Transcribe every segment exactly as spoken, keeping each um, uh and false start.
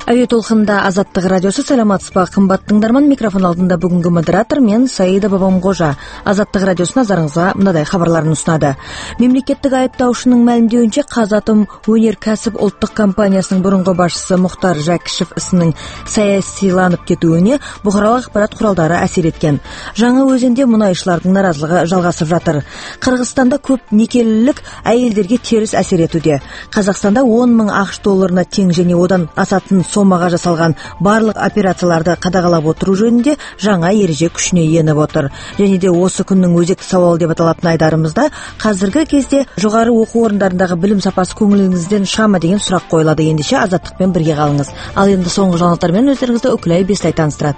Әуе толқында Азаттық радиосы. Саламатсызба, қымбатты тыңдарман. Микрофон алдында бүгінгі модератор мен Саида Бабамғожа. Азаттық радиосы назарыңызға мынадай хабарларын ұсынады. Мемлекеттік айыптаушының мәлімдеуінше Қазатом өнеркәсіп ұлттық компаниясының бұрынғы басшысы Мұхтар Жәкішев ісінің саясиланып кетуіне бұқаралық ақпарат құралдары әсер еткен. Жаңа өзенде мұнайшылардың наразылығы жалғасып жатыр. Қырғызстанда көп некелілік әйелдерге теріс әсер етуде. Қазақстанда он мың ақш долларына тең және одан асатын сомаға жасалған барлық операцияларды қадағалап отыру жөнінде жаңа ереже күшіне еніп отыр. Және де осы күннің өзекті сауалы деп аталатын айдарымызда қазіргі кезде жоғары оқу орындарындағы білім сапасы көңіліңізден шыға ма деген сұрақ қойылады. Ендеше Азаттықпен бірге қалыңыз. Ал енді соңғы жаңалықтармен өздеріңізді Үкілай Беслай таныстырады.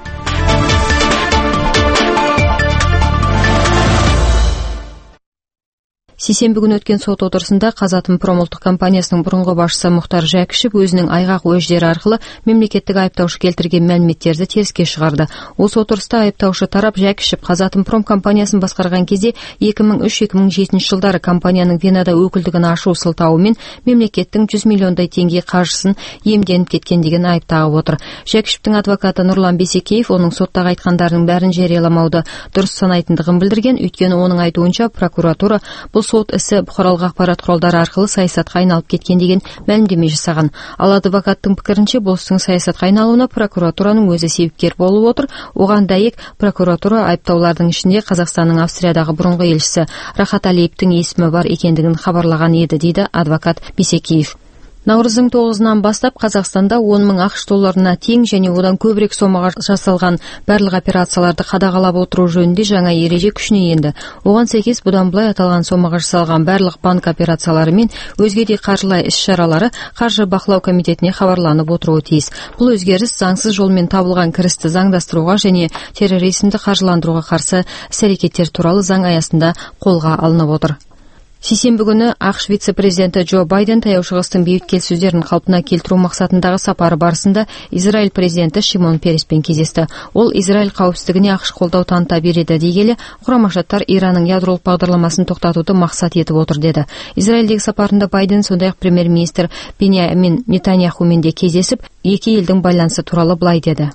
Сейсенбі күні өткен сот отырысында Қазатомпром ұлттық компаниясының бұрынғы басшысы Мұхтар Жәкішев өзінің айғақ уәждері арқылы мемлекеттік айыптаушы келтірген мәліметтерді теріске шығарды. Осы отырыста айыптаушы тарап Жәкішев Қазатомпром компаниясын басқарған кезде екі мың үш - екі мың жетінші жылдары компанияның Венада өкілдігін ашу сылтауымен мемлекеттің жүз миллиондай теңге қаржысын иемденіп кеткен деген айып тағып отыр. Жәкішевтің адвокаты Нұрлан Бесекеев оның соттағы айтқандарының бәрін жарияламауды дұрыс санайтындығын білдірген. Өйткені оның айтуынша прокуратура бұл сот ісі бұқаралық ақпарат құралдары арқылы саясатқа айналып кеткен деген мәлімдеме жасаған. Ал адвокаттың пікірінше бұл істің саясатқа айналуына прокуратураның өзі себепкер болып отыр. Оған дәйек, прокуратура айыптаулардың ішінде Қазақстанның Австриядағы бұрынғы елшісі Рахат Алиевтің есімі бар екендігін хабарлаған еді, дейді адвокат Бесекеев. Наурыздың тоғызынан бастап Қазақстанда он мың ақш долларына тең және одан көбірек сомаға жасалған барлық операцияларды қадағалап отыру жөнінде жаңа ереже күшіне енді. Оған сәйкес бұдан былай аталған сомаға жасалған барлық банк операциялары мен өзге де қаржылай іс-шаралары қаржы бақылау комитетіне хабарланып отыруы тиіс. Бұл өзгеріс заңсыз жолмен табылған кірісті заңдастыруға және терроризмді қаржыландыруға қарсы іс-әрекеттер туралы заң аясында қолға алынып отыр. Сейсенбі күні ақш вице-президенті Джо Байден таяу шығыстың бейбіт келіссөздерін қалпына келтіру мақсатындағы сапары барысында Израиль президенті Шимон Переспен кездесті. Ол Израиль қауіпсіздігіне ақш қолдау таныта береді дей келе, Құрама Штаттар Иранның ядролық бағдарламасын тоқтатуды мақсат етіп отыр деді. Израильдегі сапарында Байден сондай-ақ премьер-министр Биньямин Нетаньяхумен де кездесіп, екі елдің байланысы туралы былай деді.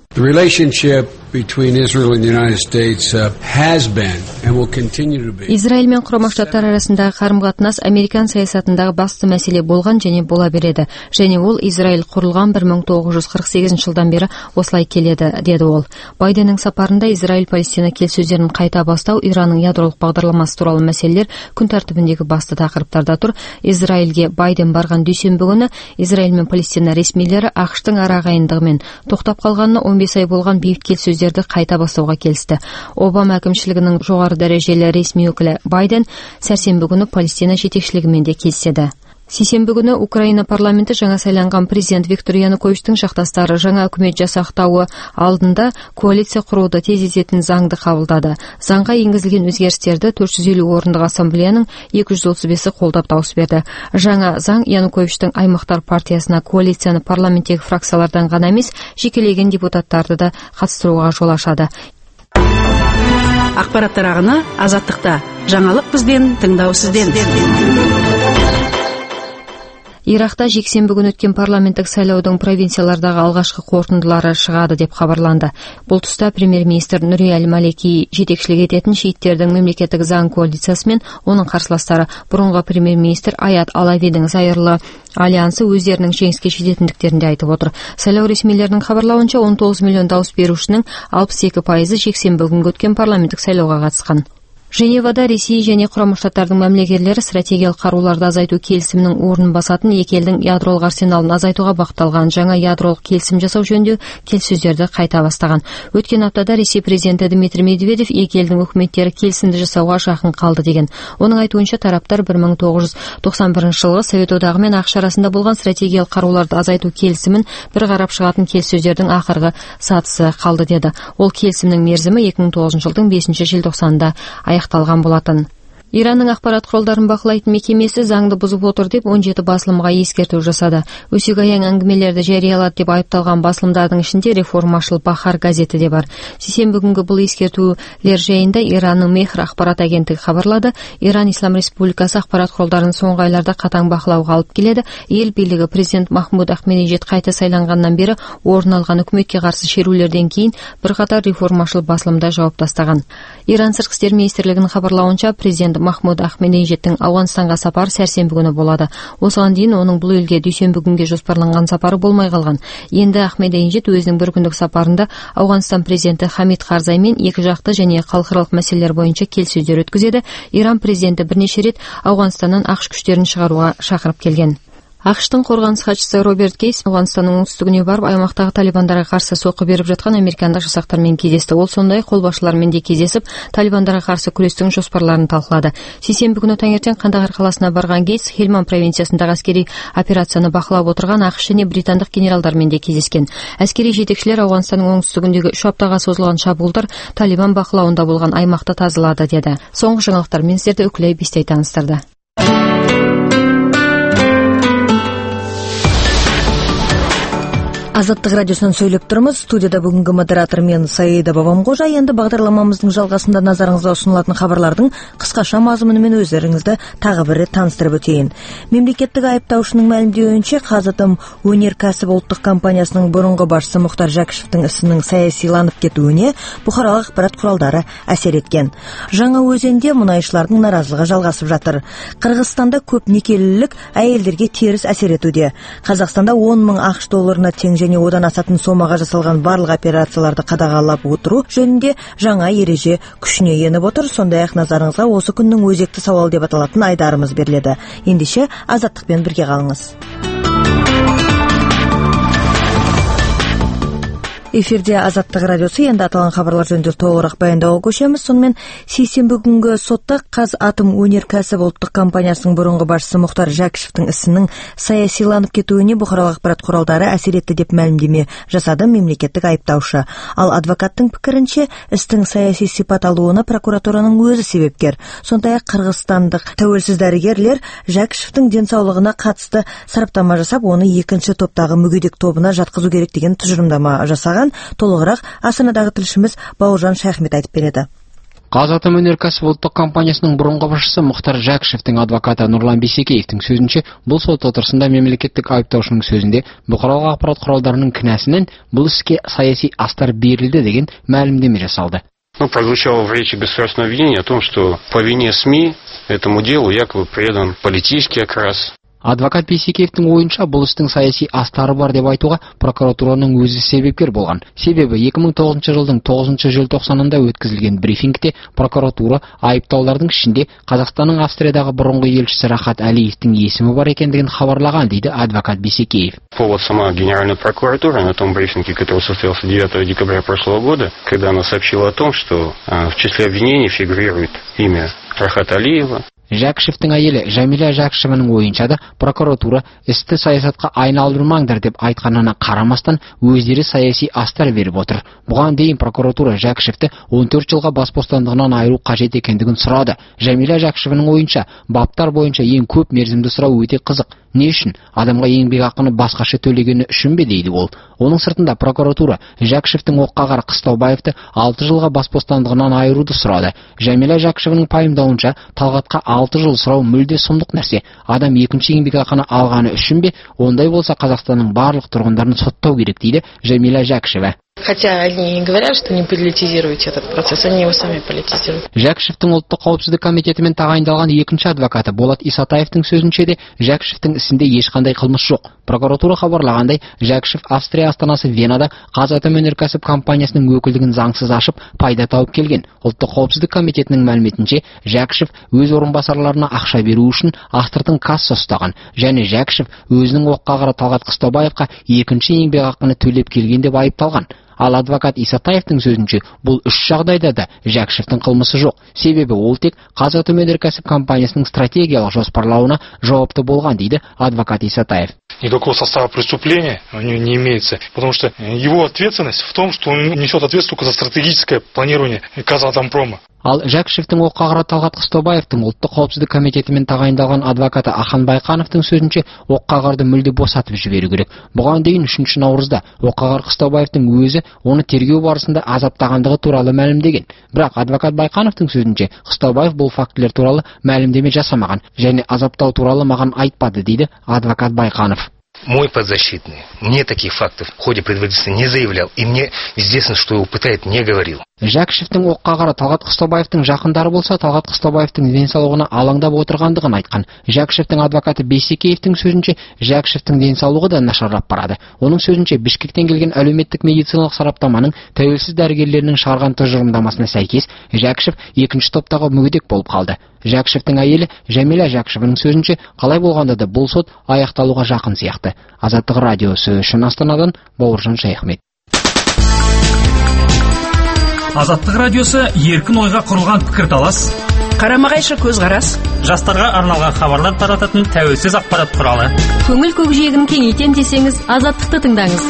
Израиль мен Құрама Штаттар арасындағы қарым-қатынас американ саясатындағы басты мәселе болған және бола береді. Және ол Израиль құрылған бір мың тоғыз жүз қырық сегізінші жылдан бері осылай келеді, деді ол. Байденнің сапарында Израиль-Палестина келіссөздерін қайта бастау, Иранның ядролық бағдарламасы туралы мәселелер күн тәртібіндегі басты тақырыптарда тұр. Израильге Байден барған дүйсенбі күні Израиль мен Палестина ресмилері ақштың арағайындығымен тоқтап қалғанына он бес ай болған бейбіт келіссөздерді қайта бастауға келісті. Обама әкімшілігінің жоғары дәрежелі ресми өкілі Байден сәрсенбі күні Палестина жетекшілігімен де кездесті. Сейсенбі күні Украина парламенті жаңа сайланған президент Виктор Януковичтің жақтастары жаңа үкімет жасақтауы алдында коалиция құруды тездететін заңды қабылдады. Заңға енгізілген өзгерістерді төрт жүз елу орындық ассамблеяның екі жүз отыз бесі қолдап дауыс берді. Жаңа заң Януковичтің аймақтар партиясына коалицияны парламенттегі фракциялардан ғана емес, жекелеген депутаттарды да қатыстыруға жол ашады. Ақпараттар ағыны Азаттықта. Жаңалық бізден, тыңдау сізден. Иракта жексенбі күні өткен парламенттік сайлаудың провинциялардағы алғашқы қорытындылары шығады деп хабарланды. Бұл тұста премьер-министр Нури Аль-Малеки жетекшілік ететін шииттердің мемлекеттік заң коалициясы мен оның қарсыластары бұрынғы премьер-министр Аят Алавидің зайырлы альянсы өздерінің жеңіске жететіндіктерінде айтып отыр. Сайлау ресмилерінің хабарлауынша он тоғыз миллион дауыс берушінің алпыс екі пайызы жексенбі күнгі өткен парламенттік сайлауға қатысқан. Женевада Ресей және Құрама Штаттардың мәмілегерлері стратегиялық қаруларды азайту келісімінің орнын басатын екі елдің ядролық арсеналын азайтуға бағытталған жаңа ядролық келісім жасау жөнінде келіссөздерді қайта бастаған. Өткен аптада Ресей президенті Дмитрий Медведев екі елдің үкіметтері келісімді жасауға жақын қалды деген. Оның айтуынша тараптар бір мың тоғыз жүз тоқсан бірінші жылғы Совет одағы мен ақш арасында болған стратегиялық қаруларды азайту келісімін бір қарап шығатын келіссөздердің ақырғы сатысы қалды деді. Ол келісімнің мерзімі екі мың тоғызыншы жылдың бесінші желтоқсанында аяқталған болатын. Иранның ақпарат құралдарын бақылайтын мекемесі заңды бұзып отыр деп он жеті басылымға ескерту жасады. Өсек-аяң әңгімелерді жариялады деп айыпталған басылымдардың ішінде Реформашыл Бахар газеті де бар. Сейсенбі күнгі бұл ескертулер жайында Иранның Мехр ақпарат агенттігі хабарлады. Иран Ислам Республикасы ақпарат құралдарын соңғы айларда қатаң бақылауға алып келеді. Ел билігі президент Махмуд Ахмединежад қайта сайланғаннан бері орын алған үкіметке қарсы шерулерден кейін бірқатар реформашыл басылымда жауап тастаған. Иран сыртқы істер министрлігінің хабарлауынша, президент Махмуд Ахмединежадтың Ауғанстанға сапары сәрсенбі күні болады. Осыған дейін оның бұл елге дүйсенбі күнге жоспарланған сапары болмай қалған. Енді Ахмединежад өзінің бір күндік сапарында Ауғанстан президенті Хамид Карзаймен екі жақты және халықаралық мәселелер бойынша келіссөздер өткізеді. Иран президенті бірнеше рет Ауғанстаннан ақш күштерін шығаруға шақырып келген. ақш-тың қорғаныс хатшысы Роберт Кейс Ауғанстанның оңтүстігіне барып, аймақтағы талибандарға қарсы соққы беріп жатқан американдық жасақтармен кездесті. Ол сондай қолбасшылармен де кездесіп, талибандарға қарсы күрестің жоспарларын талқылады. Сейсенбі күні таңертең Қандағар қаласына барған Кейс Хельманд провинциясындағы әскери операцияны бақылап отырған ақш және британдық генералдармен де кездескен. Әскери жетекшілер Ауғанстанның оңтүстігіндегі үш аптаға созылған шабуылдар талибан бақылауында болған аймақты тазалады деді. Соңғы жаңалықтармен сіздерді Үкілей Бестей таныстырды. Азаттық радиосынан сөйлеп тұрмыз. Студияда бүгінгі модератор мен Саида Бабамғожа. Енді бағдарламамыздың жалғасында назарыңызға ұсынылатын хабарлардың қысқаша мазмұнымен өздеріңізді тағы бір рет таныстырып өтейін. Мемлекеттік айыптаушының мәлімдеуінше, Қазатом өнеркәсіп ұлттық компаниясының бұрынғы басшысы Мұхтар Жәкішевтің ісінің саясиланып кетуіне бұқаралық ақпарат құралдары әсер еткен. Жаңаөзенде мұнайшылардың наразылығы жалғасып жатыр. Қырғызстанда көп некелілік әйелдерге теріс әсер етуде. Қазақстанда он мың ақш долларына тең және одан асатын сомаға жасалған барлық операцияларды қадағалап отыру жөнінде жаңа ереже күшіне еніп отыр. Сондай-ақ назарыңызға осы күннің өзекті сауал деп аталатын айдарымыз беріледі. Ендеше Азаттықпен бірге қалыңыз. Эфирде Азаттық радиосы. Енді аталған хабарлар жөнінде толығырақ баяндауға көшеміз. Сонымен сейсенбі күнгі сотта Қазатом өнеркәсіп ұлттық компаниясының бұрынғы басшысы Мұхтар Жәкішевтің ісінің саясиланып кетуіне бұқаралық ақпарат құралдары әсер етті деп мәлімдеме жасады мемлекеттік айыптаушы. Ал адвокаттың пікірінше, істің саяси сипат алуына прокуратураның өзі себепкер. Сондай-ақ қырғызстандық тәуелсіз дәрігерлер Жәкішевтің денсаулығына қатысты сараптама жасап, оны екінші топтағы мүгедек тобына жатқызу керек деген тұжырымдама жасаған. Толығырақ Астанадағы тілшіміз Бауыржан Шайхмет айтып береді. Қазатом өнеркәсіп ұлттық компаниясының бұрынғы басшысы Мұхтар Жәкішевтің адвокаты Нұрлан Бейсекеевтің сөзінше, бұл сот отырысында мемлекеттік айыптаушының сөзінде бұқаралық ақпарат құралдарының кінәсінен бұл іске саяси астар берілді деген мәлімдеме жасалды. Ну, прозвучало в речи государственного обвинения о том, что по вине СМИ этому делу якобы предан политический окрас. Адвокат Бейсекеевтің ойынша, бұл істің саяси астары бар деп айтуға прокуратураның өзі себепкер болған. Себебі екі мың тоғызыншы жылдың тоғызыншы желтоқсанында өткізілген брифингте прокуратура айыптаулардың ішінде Қазақстанның Австриядағы бұрынғы елшісі Рахат Әлиевтің есімі бар екендігін хабарлаған, дейді адвокат Бейсекеев. Повод сама Генеральная прокуратура на том брифинге, который состоялся девятого декабря прошлого года, когда она сообщила о том, что а, в числе обвинений фигурирует имя Рахата Алиева. Жәкішевтің әйелі Жәмила Жәкішеваның ойынша да прокуратура істі саясатқа айналдырмаңдар деп айтқанына қарамастан өздері саяси астар беріп отыр. Бұған дейін прокуратура Жәкішевті он төрт жылға бас бостандығынан айыру қажет екендігін сұрады. Жәмила Жәкішеваның ойынша, баптар бойынша ең көп мерзімді сұрау өте қызық. Не үшін? Адамға еңбек ақыны басқаша төлегені үшін бе, дейді ол. Оның сыртында прокуратура Жәкішевтің Оққағар Қыстаубаевты алты жылға бас бостандығынан айыруды сұрады. Жәмила Жәкішеваның пайымдауынша, Талғатқа алты жыл сұрау мүлде сұмдық нәрсе. Адам екінші еңбек ақыны алғаны үшін бе? Ондай болса Қазақстанның барлық тұрғындарын соттау керек, дейді Жәмила Жәкішева. Хотя они говорят, что не политизируйте этот процесс, они его сами политизируют. Жәкішевтің ұлттық қауіпсіздік комитетімен тағайындалған екінші адвокаты Болат Исатаевтың сөзінше де Жәкішевтің ісінде ешқандай қылмыс жоқ. Прокуратура хабарлағандай, Жәкішев Австрия астанасы Венада Қазатом өнеркәсіп компаниясының өкілдігін заңсыз ашып, пайда тауып келген. Ұлттық қауіпсіздік комитетінің мәліметінше, Жәкішев өз орынбасарларына ақша беру үшін Астыртың касса ұстаған, және Жәкішев өзінің Оққағары Талғат Қыстаубаевқа екінші еңбек ақыны төлеп келген деп айыпталған. Ал адвокат Исатаевтың сөзінше, бұл үш жағдайда да Жәкішевтің қылмысы жоқ. Себебі ол тек Қазатом өнеркәсіп компаниясының стратегиялық жоспарлауына жауапты болған, дейді адвокат Исатаев. Никакого состава преступления у него не имеется, потому что его ответственность в том, что он несет ответственность только за стратегическое планирование Казатомпрома. Ал Жакишевтің оққа қара Талғат Қыстаубаевтың ұлттық қауіпсіздік комитетімен тағайындалған адвокаты Ахан Байқановтың сөзінше, оққағарды мүлде босатып жіберу керек. Бұған дейін үшінші наурызда оққағар Қыстаубаевтың өзі оны тергеу барысында азаптағандығы туралы мәлімдеген. Бірақ адвокат Байқановтың сөзінше, Қыстаубаев бұл фактілер туралы мәлімдеме жасамаған және азаптау туралы маған айтпады, дейді адвокат Байқанов. Мой подзащитный мне таких фактов в ходе предварительства не заявлял, и мне известно, что его пытает, не говорил. Жакишевтің оққа қара Талғат Қыстаубаевтың жақындары болса, Талғат Қыстаубаевтың денсаулығына алаңдап отырғандығын айтқан. Жакишевтің адвокаты Бейсекеевтің сөзінше, Жакишевтің денсаулығы да нашарлап барады. Оның сөзінше, Бішкектен келген әлеуметтік медициналық сараптаманың тәуелсіз дәрігерлерінің шығарған тұжырымдамасына сәйкес, Жакишев екінші топтағы мүгедек болып қалды. Жакишевтің әйелі Жәмила Жакишеваның сөзінше, қалай болғанда да бұл сот аяқталуға жақын сияқты. Азаттық радиосы үшін Астанадан Бауыржан Шайхмет. Азаттық радиосы еркін ойға құрылған пікірталас, қарама-қайшы көзқарас, жастарға арналған хабарлар тарататын тәуелсіз ақпарат құралы. Көңіл көкжиегін кеңейтем десеңіз, Азаттықты тыңдаңыз.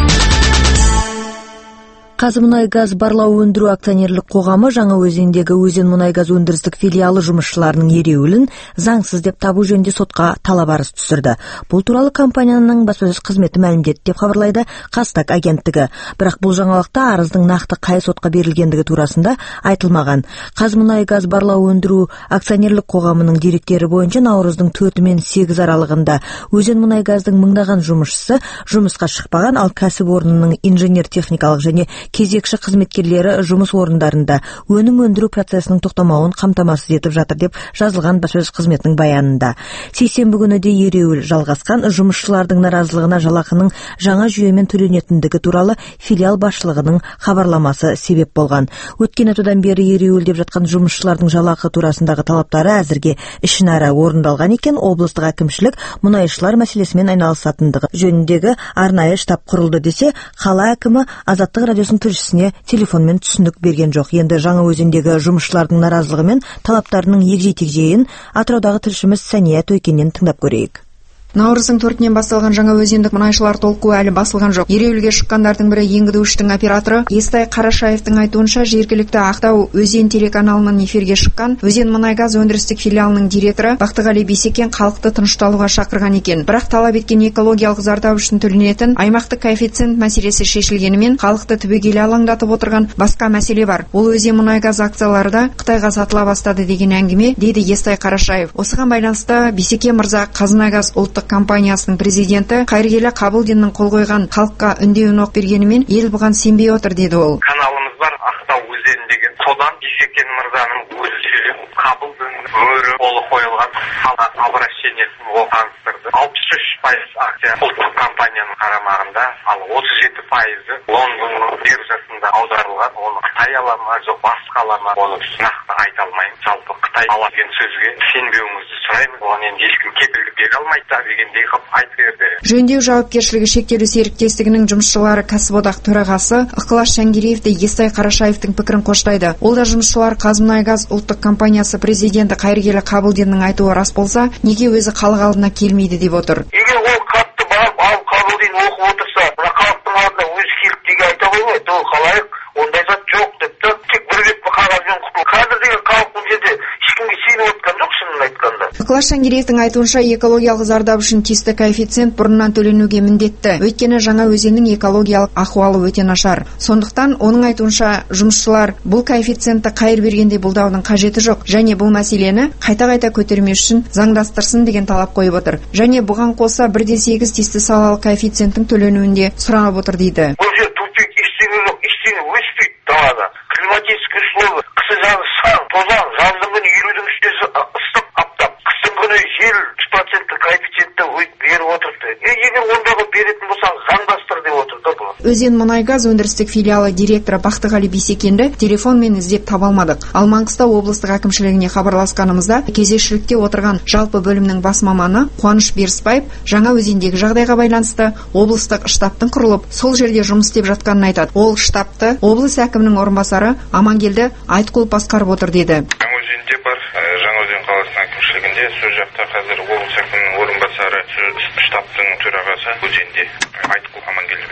Қазмұнайгаз барлау өндіру акционерлік қоғамы Жаңаөзендегі Өзен мұнайгаз өндірістік филиалы жұмысшыларының ереуілін заңсыз деп табу жөнінде сотқа талап арыз түсірді. Бұл туралы компанияның баспасөз қызметі мәлімдеді деп хабарлайды Қазтаг агенттігі. Бірақ бұл жаңалықта арыздың нақты қай сотқа берілгендігі турасында айтылмаған. Қазмұнайгаз барлау өндіру акционерлік қоғамының деректері бойынша наурыздың төрті мен сегізі аралығында Өзен мұнайгаздың мыңдаған жұмысшысы жұмысқа шықпаған, ал кәсіпорынның инженер-техникалық және кезекші қызметкерлері жұмыс орындарында өнім өндіру процесінің тоқтамауын қамтамасыз етіп жатыр деп жазылған баспасөз қызметінің баянында. Сейсенбі күні де ереуіл жалғасқан, жұмысшылардың наразылығына жалақының жаңа жүйемен төленетіндігі туралы филиал басшылығының хабарламасы себеп болған. Өткен аптадан бері ереуілдеп жатқан жұмысшылардың жалақы турасындағы талаптары әзірге ішінара орындалған екен. Облыстық әкімшілік мұнайшылар мәселесімен айналысатындығы жөніндегі арнайы штаб құрылды десе, қала әкімі Азаттық радиосын тілшісіне телефонмен түсінік берген жоқ. Енді Жаңаөзендегі жұмысшылардың наразылығы мен талаптарының егжей-тегжейін Атыраудағы тілшіміз Сәния Тойкеннен тыңдап көрейік. Наурыздың төртінен басталған Жаңаөзендік мұнайшылар толқуы әлі басылған жоқ. Ереуілге шыққандардың бірі Еңгідуіштің операторы Естай Қарашаевтың айтуынша, жергілікті Ақтау Өзен телеканалының эфирге шыққан Өзен мұнайгаз өндірістік филиалының директоры Бақтығали Бейсекен халықты тынышталуға шақырған екен. Бірақ талап еткен экологиялық зардап үшін төленетін аймақтық коэффициент мәселесі шешілгенімен, халықты түбегейлі алаңдатып отырған басқа мәселе бар. Ол Өзен мұнайгаз акциялары да Қытайға сатыла бастады деген әңгіме, дейді Естай Қарашаев. Осыған байланысты Бейсекен мырза Қазмұнайгаз ұлттық компаниясының президенті Қайыргелі Қабылдиннің қол қойған халыққа үндеуін оқып бергенімен, ел бұған сенбей отыр, деді ол. Каналымыз бар Ақтау өзеніндегі, содан Бейсекен мырзаның өзі сөйлеп, Қабылдиннің мөрі қолы қойылған обращениесін ол таныстырды. алпыс үш пайыз акция ұлттық компанияның қарамағында, ал отыз жеті пайызы Лондонның биржасында аударылған. Оны Қытай ала ма, жоқ басқа ала ма, оны нақты айта алмаймын. Жалпы Қытай ала деген сөзге сенбеуіңізді сұраймын. Оған енді ешкім кепілдік бере алмайды дегендей қылып айтып берді. Жөндеу жауапкершілігі шектеулі серіктестігінің жұмысшылары кәсіподақ төрағасы Ықылас Шәңгереев те Естай Қарашаевтың пікірін қоштайды. Ол да жұмысшылар Қазмұнайгаз ұлттық компаниясы президенті Қайыргелі Қабылдиннің айтуы рас болса, неге өзі халық алдына келмейді деп отыр. Егер ол қатты барып, ал Қабылдин оқып отырса, мына халықтың алдына өзі келіп деге айта қоймайды, ол қалайық, ондай зат жоқ депті. Тек бір бет қағазбен құтылды. Қазір деген халық бұл жерде ешкімге сеніп отқан жоқ, шынын айтқанда. Ықылас Шәңгереевтің айтуынша, экологиялық зардап үшін тиісті коэффициент бұрыннан төленуге міндетті. Өйткені Жаңаөзеннің экологиялық ахуалы өте нашар. Сондықтан оның айтуынша, жұмысшылар бұл коэффициентті қайыр бергенде бұлдаудың қажеті жоқ, және бұл мәселені қайта-қайта көтермес үшін заңдастырсын деген талап қойып отыр. Және бұған қоса бір де сегіз тиісті салалық коэффициенттің төленуінде сұранып отыр, дейді. Бұл жер тупик, ештеңе жоқ, ештеңе өспейді далада. Климатический условия, қысы жазы сан, тозаң, жаздың күні елудің үстесі ыстық аптап, қыстың күні жел жүз проценттік коэффициентті беріп отырды. Егер ондағы беретін болсаң, заңдастыр деп отырды бұл. Өзен мұнайгаз өндірістік филиалы директоры Бақтығали Бейсекенді телефонмен іздеп таба алмадық. Ал Маңғыстау облыстық әкімшілігіне хабарласқанымызда, кезекшілікте отырған жалпы бөлімнің бас маманы Қуаныш Берісбаев Жаңаөзендегі жағдайға байланысты облыстық штабтың құрылып, сол жерде жұмыс істеп жатқанын айтады. Ол штабты облыс әкімінің орынбасары Амангелді Айтқұлов басқарып отыр, деді. Жаңаөзенде бар, Жаңаөзен қаласының әкімшілігінде, сол жақта қазір облыс әкімінің орынбасары, штабтың төрағасы Өзенде Айтқұлов Амангелді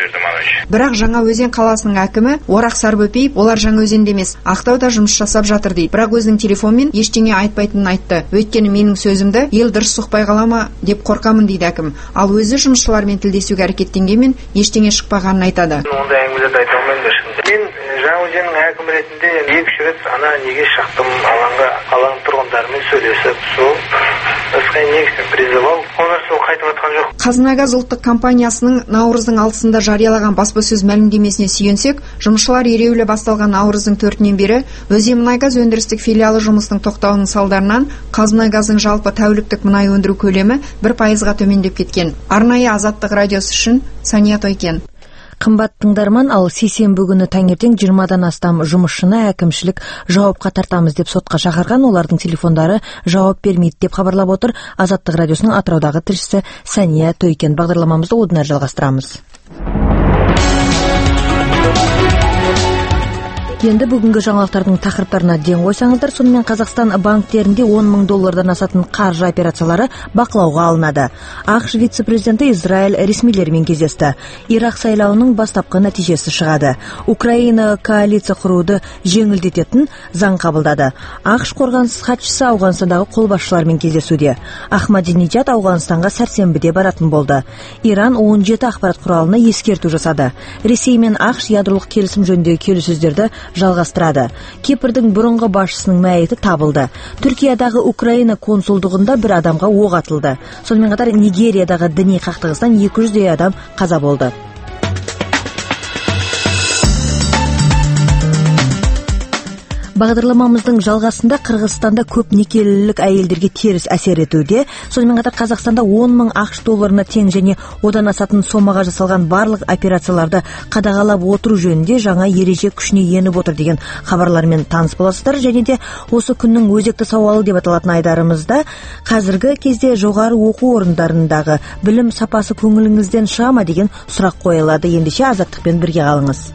Бірақ Жаңаөзен қаласының әкімі Орақ Сарбөпеев олар Жаңаөзенде емес, Ақтауда жұмыс жасап жатыр дейді. Бірақ өзінің телефонмен ештеңе айтпайтынын айтты. Өйткені менің сөзімді ел дұрыс ұқпай қала ма деп қорқамын дейді әкім. Ал өзі жұмысшылармен тілдесуге әрекеттенгенмен ештеңе шықпағанын айтады. Ондай әңгімелерді айта алмаймын. Мен Жаңаөзеннің әкімі ретінде екі рет ана неге шықтым, алаңға, алаң тұрғындарымен сөйлесіп, сол ысқай негізін призывал. Оны сол қайтып атқан жоқ. Қазынагаз ұлттық компаниясының наурыздың алтысында жариялаған баспасөз мәлімдемесіне сүйенсек, жұмысшылар ереуілі басталған наурыздың төртінен бері Өзенмұнайгаз өндірістік филиалы жұмысының тоқтауының салдарынан Қазынагазың жалпы тәуліктік мұнай өндіру көлемі бір пайызға төмендеп кеткен. Арнайы Азаттық радиосы үшін Сания Тойкен. Қымбат тыңдарман, ал сейсенбі күні таңертең жиырмадан астам жұмысшыны әкімшілік жауапқа тартамыз деп сотқа шақырған. Олардың телефондары жауап бермейді деп хабарлап отыр Азаттық радиосының Атыраудағы тілшісі Сания Тойкен. Бағдарламамызды одан әрі жалғастырамыз. Енді бүгінгі жаңалықтардың тақырыптарына ден қойсаңыздар, сонымен Қазақстан банктерінде он мың доллардан асатын қаржы операциялары бақылауға алынады. ақш вице-президенті Израиль ресмилерімен кездесті. Ирак сайлауының бастапқы нәтижесі шығады. Украина коалиция құруды жеңілдететін заң қабылдады. ақш қорғаныс хатшысы Ауғанстандағы қолбасшылармен кездесуде. Ахмадинеджад Ауғанстанға сәрсенбіде баратын болды. Иран он жеті ақпарат құралына ескерту жасады. Ресей мен ақш ядролық келісім жөніндегі келіссөздерді жалғастырады. Кипрдің бұрынғы басшысының мәйіті табылды. Түркиядағы Украина консулдығында бір адамға оқ атылды. Сонымен қатар Нигериядағы діни қақтығыстан екі жүздей адам қаза болды. Бағдарламамыздың жалғасында Қырғызстанда көп некелілік әйелдерге теріс әсер етуде. Сонымен қатар Қазақстанда он мың ақш долларына тең және одан асатын сомаға жасалған барлық операцияларды қадағалап отыру жөнінде жаңа ереже күшіне еніп отыр деген хабарлармен таныс боласыздар. Және де осы күннің өзекті сауалы деп аталатын айдарымызда қазіргі кезде жоғары оқу орындарындағы білім сапасы көңіліңізден шыға ма деген сұрақ қойылады. Ендеше Азаттықпен бірге қалыңыз.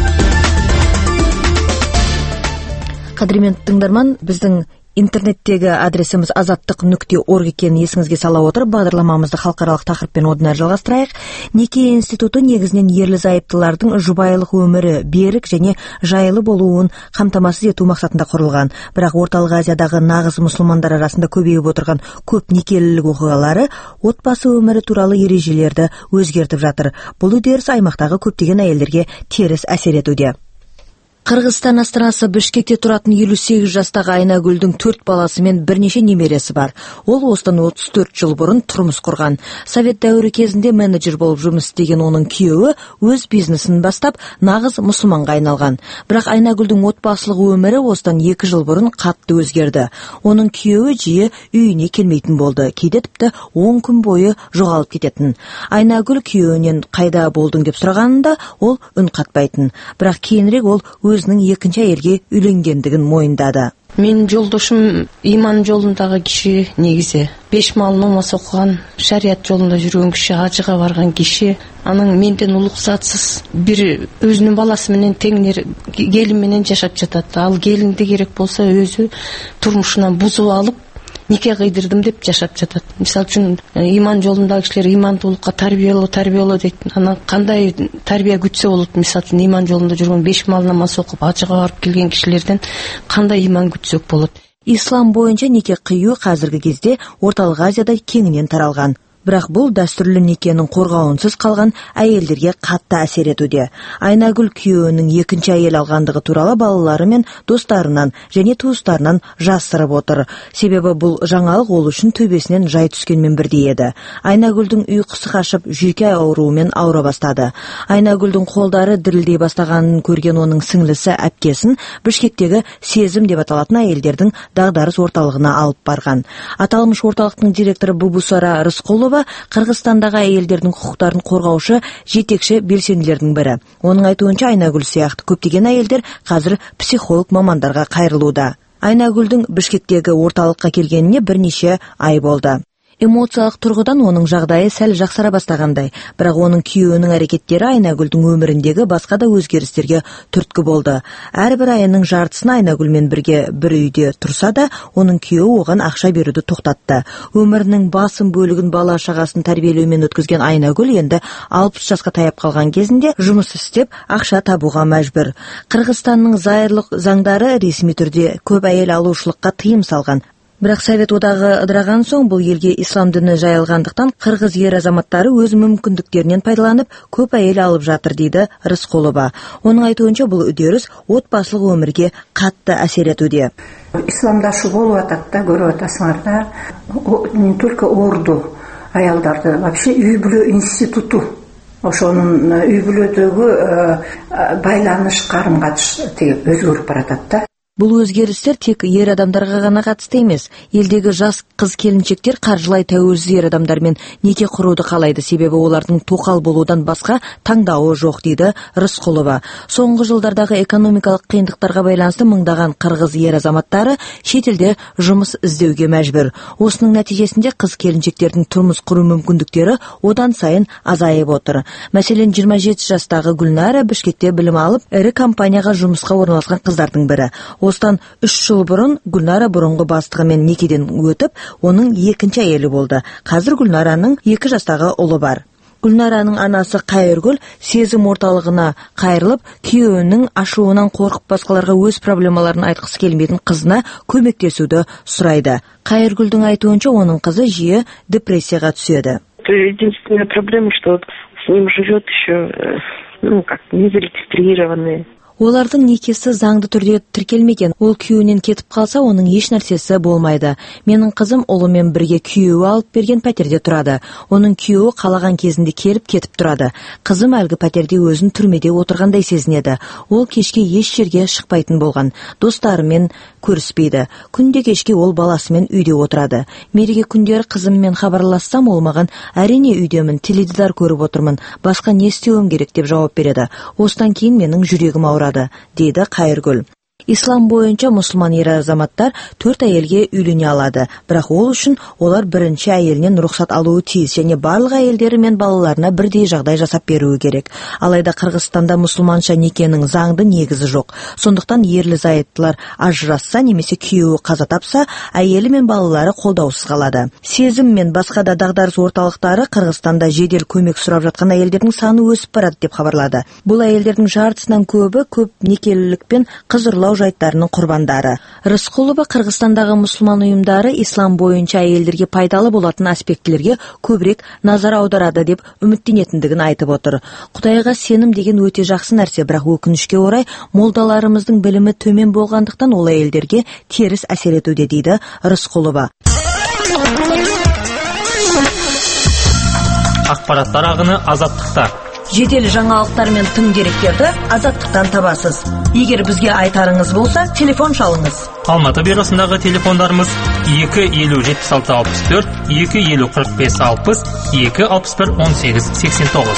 Қадірменді тыңдарман, біздің интернеттегі адресіміз азаттық нүкте орг екенін есіңізге сала отырып, бағдарламамызды халықаралық тақырыппен одан әрі жалғастырайық. Неке институты негізінен ерлі зайыптылардың жұбайлық өмірі берік және жайлы болуын қамтамасыз ету мақсатында құрылған. Бірақ Орталық Азиядағы нағыз мұсылмандар арасында көбейіп отырған көп некелілік оқиғалары отбасы өмірі туралы ережелерді өзгертіп жатыр. Бұл үдеріс аймақтағы көптеген әйелдерге теріс әсер етуде. Қырғызстан астанасы Бішкекте тұратын елу сегіз жастағы Айнагүлдің төрт баласы мен бірнеше немересі бар. Ол осыдан отыз төрт жыл бұрын тұрмыс құрған. Совет дәуірі кезінде менеджер болып жұмыс істеген оның күйеуі өз бизнесін бастап, нағыз мұсылманға айналған. Бірақ Айнагүлдің отбасылық өмірі осыдан екі жыл бұрын қатты өзгерді. Оның күйеуі жиі үйіне келмейтін болды. Кейде тіпті он күн бойы жоғалып кететін. Айнагүл күйеуінен қайда болдың деп сұрағанында ол үн қатпайтын. Бірақ кейінірек ол өзінің екінші әйелге үйленгендігін мойындады. Мен жолдошым иман жолындағы киши, негізі беш мал намаз оқыған, шариат жолында жүрген киши, ажыға барған киши. Аның менден ұлықсатсыз бір өзінің баласыменен теңнер келінменен жашап жатады. Ал келінді керек болса өзі тұрмышынан бұзып алып неке қидырдым деп жашап жатады. Мисал үшін иман жолындағы кісілер имандылыққа тәрбиелі тәрбиелі дейді. Ана қандай тәрбие күтсе болады. Мисал үшін иман жолында жүрген беш мал намаз оқып ажыға барып келген кісілерден қандай иман күтсек болады. Ислам бойынша неке қию қазіргі кезде Орталық Азияда кеңінен таралған. Бірақ бұл дәстүрлі некенің қорғауынсыз қалған әйелдерге қатты әсер етуде. Айнагүл күйеуінің екінші әйел алғандығы туралы балалары мен достарынан және туыстарынан жасырып отыр. Себебі бұл жаңалық ол үшін төбесінен жай түскенмен бірдей еді. Айнагүлдің ұйқысы қашып, жүйке ауруымен ауыра бастады. Айнагүлдің қолдары дірілдей бастағанын көрген оның сіңлісі әпкесін Бішкектегі сезім деп аталатын әйелдердің дағдарыс орталығына алып барған. Аталмыш орталықтың директоры Бубусара Рысқұлова Қырғызстандағы әйелдердің құқықтарын қорғаушы жетекші белсенділердің бірі. Оның айтуынша Айнагүл сияқты көптеген әйелдер қазір психолог мамандарға қайрылуда. Айнагүлдің Бішкектегі орталыққа келгеніне бірнеше ай болды. Эмоциялык тургудан онун жагдайы сәл жаксара бастагандай, бирок онун күйөөнүн аракеттери Айнагүлдүн өмүрүндөгү башка да өзгөрүстөргө түрткү болду. Ар бир айынын жартысын Айнагүл менен бирге бир үйдө турса да, онун күйөөү оган акча берүүдү токтатты. Өмүрүнүн басым бөлүгүн бала шагасын тарбиялөө менен өткөзгөн Айнагүл энди алпыс жашка таяп калган кезинде жумуш иштеп, акча табууга мажбур. Кыргызстандын зайырлык заңдары ресми түрдө көп айыл алуучулукка тыйым салган. Бирок Совет удагы ыдыраган соң бул элге ислам дини жайылгандыктан кыргыз эр азаматтары өз мүмкүндүктөрүнөн пайдаланып көп айыл алып жатыр, дейди Рыскулова. Онун айтуунча, бул үдөрүс отбасылык өмүргө катты әсер этүүдө. Исламда ушу болуп атат да, көрүп атасыңар да. Не только орду аялдарды, вообще үй бүлө институту. Ошонун үй бүлөдөгү байланыш, карым-катыш өзгөрүп баратат да. Бул өзгөрүштөр тек ер адамдарга гана катысты эмес. Элдеги жас кыз-келинчектер каржылай тәуелсиз ер адамдар менен неке курууду каалайды, себеби олардын токал болуудан башка таңдабы жок, дейди Рыскулова. Соңку жылдардагы экономикалык кыйындыктарга байланыштуу мыңдаган кыргыз ер азаматтары чет элде жумуш издөөгө мажбур. Осунун натыйжасында кыз-келинчектердин турмуш куруу мүмкүндүктөрү одан сайын азайып отур. Маселен, жыйырма жети жаштагы Гүлнара Бишкекте билим алып, ири компанияга жумушка орналашкан кыздардын бири. Остан үч жыл бурун Гүлнара бурунку бастыгы менен некеден өтүп, онун экинчи айели болду. Азыр Гүлнаранын эки жаштагы улу бар. Гүлнаранын анасы Кайыргүл сезим орталыгына кайрылып, күйөөнүн ашуунан коркуп башкаларга өз проблемаларын айткысы келбейтин кызына көмөктөшүүдө сурайды. Кайыргүлдүн айтуунча, онун кызы жиі депрессияга түшөдү. Единственная проблема, что с ним живет еще, ну, как незарегистрированные. Олардын некеси заңды түрдө тиркелмеген. Ол күйөөнөн кетип калса, онун эч нерсеси болмайды. Менин кызым улу менен бирге күйөө алып берген патерде турады. Онун күйөө калаган кезинде келип кетип турады. Кызым алгы патерде өзүн түрмөдө отургандай сезинеди. Ол кечке эч жерге шыкпайтын болгон. Достары менен көрүшпөйдү. Күндө кечке ол баласы менен үйдө отурады. Мереге күндөрү кызым менен кабарлассам, ол маган "Арине үйдөмүн, теледидар көрүп отурмун, башка не истөөм керек" деп жооп береди. Остан кийин менин жүрөгүм ауырады, дейди Кайыргүл. Ислам боюнча мусулман ер азаматтар төрт айелге үйлөнө алады, бирок ол үчүн олар биринчи айелинен уруксат алуу тийиз және барлык айелдери менен балаларына бирдей жагдай жасап берүү керек. Алайда Кыргызстанда мусулманча некенин заңды негизи жок. Сондуктан ерлі зайыптылар ажырасса немесе күйөөү каза тапса, айели менен балалары колдоосуз калады. Сезим менен башка да дагдарыс орталыктары Кыргызстанда жедел көмөк сурап жаткан айелдердин саны өсүп барат деп кабарлады. Бул айелдердин жартысынан көбү көп некелүүлүк кызырлоо жайттарынын курбандары. Рыскулова Кыргызстандагы мусулман уюмдары ислам боюнча айелдерге пайдалы болатын аспектилерге көбүрөөк назар аударады деп үмүттенетиндигин айтып отур. Кудайга сеним деген өтө жакшы нерсе, бирок өкүнүчкө орай молдаларыбыздын билими төмөн болгондуктан ол айелдерге терс әсер этүүдө, дейди Рыскулова. Акпараттар агыны азаттыкта. Жедел жаңалыктар мен тың деректерди азаттыктан табасыз. Эгер бизге айтарыңыз болса, телефон шалыңыз. Алматы бюросундагы телефондарыбыз эки элүү жетимиш алты алпыс төрт, эки элүү кырк беш алпыс, эки алпыс бир он сегиз сексен тогуз.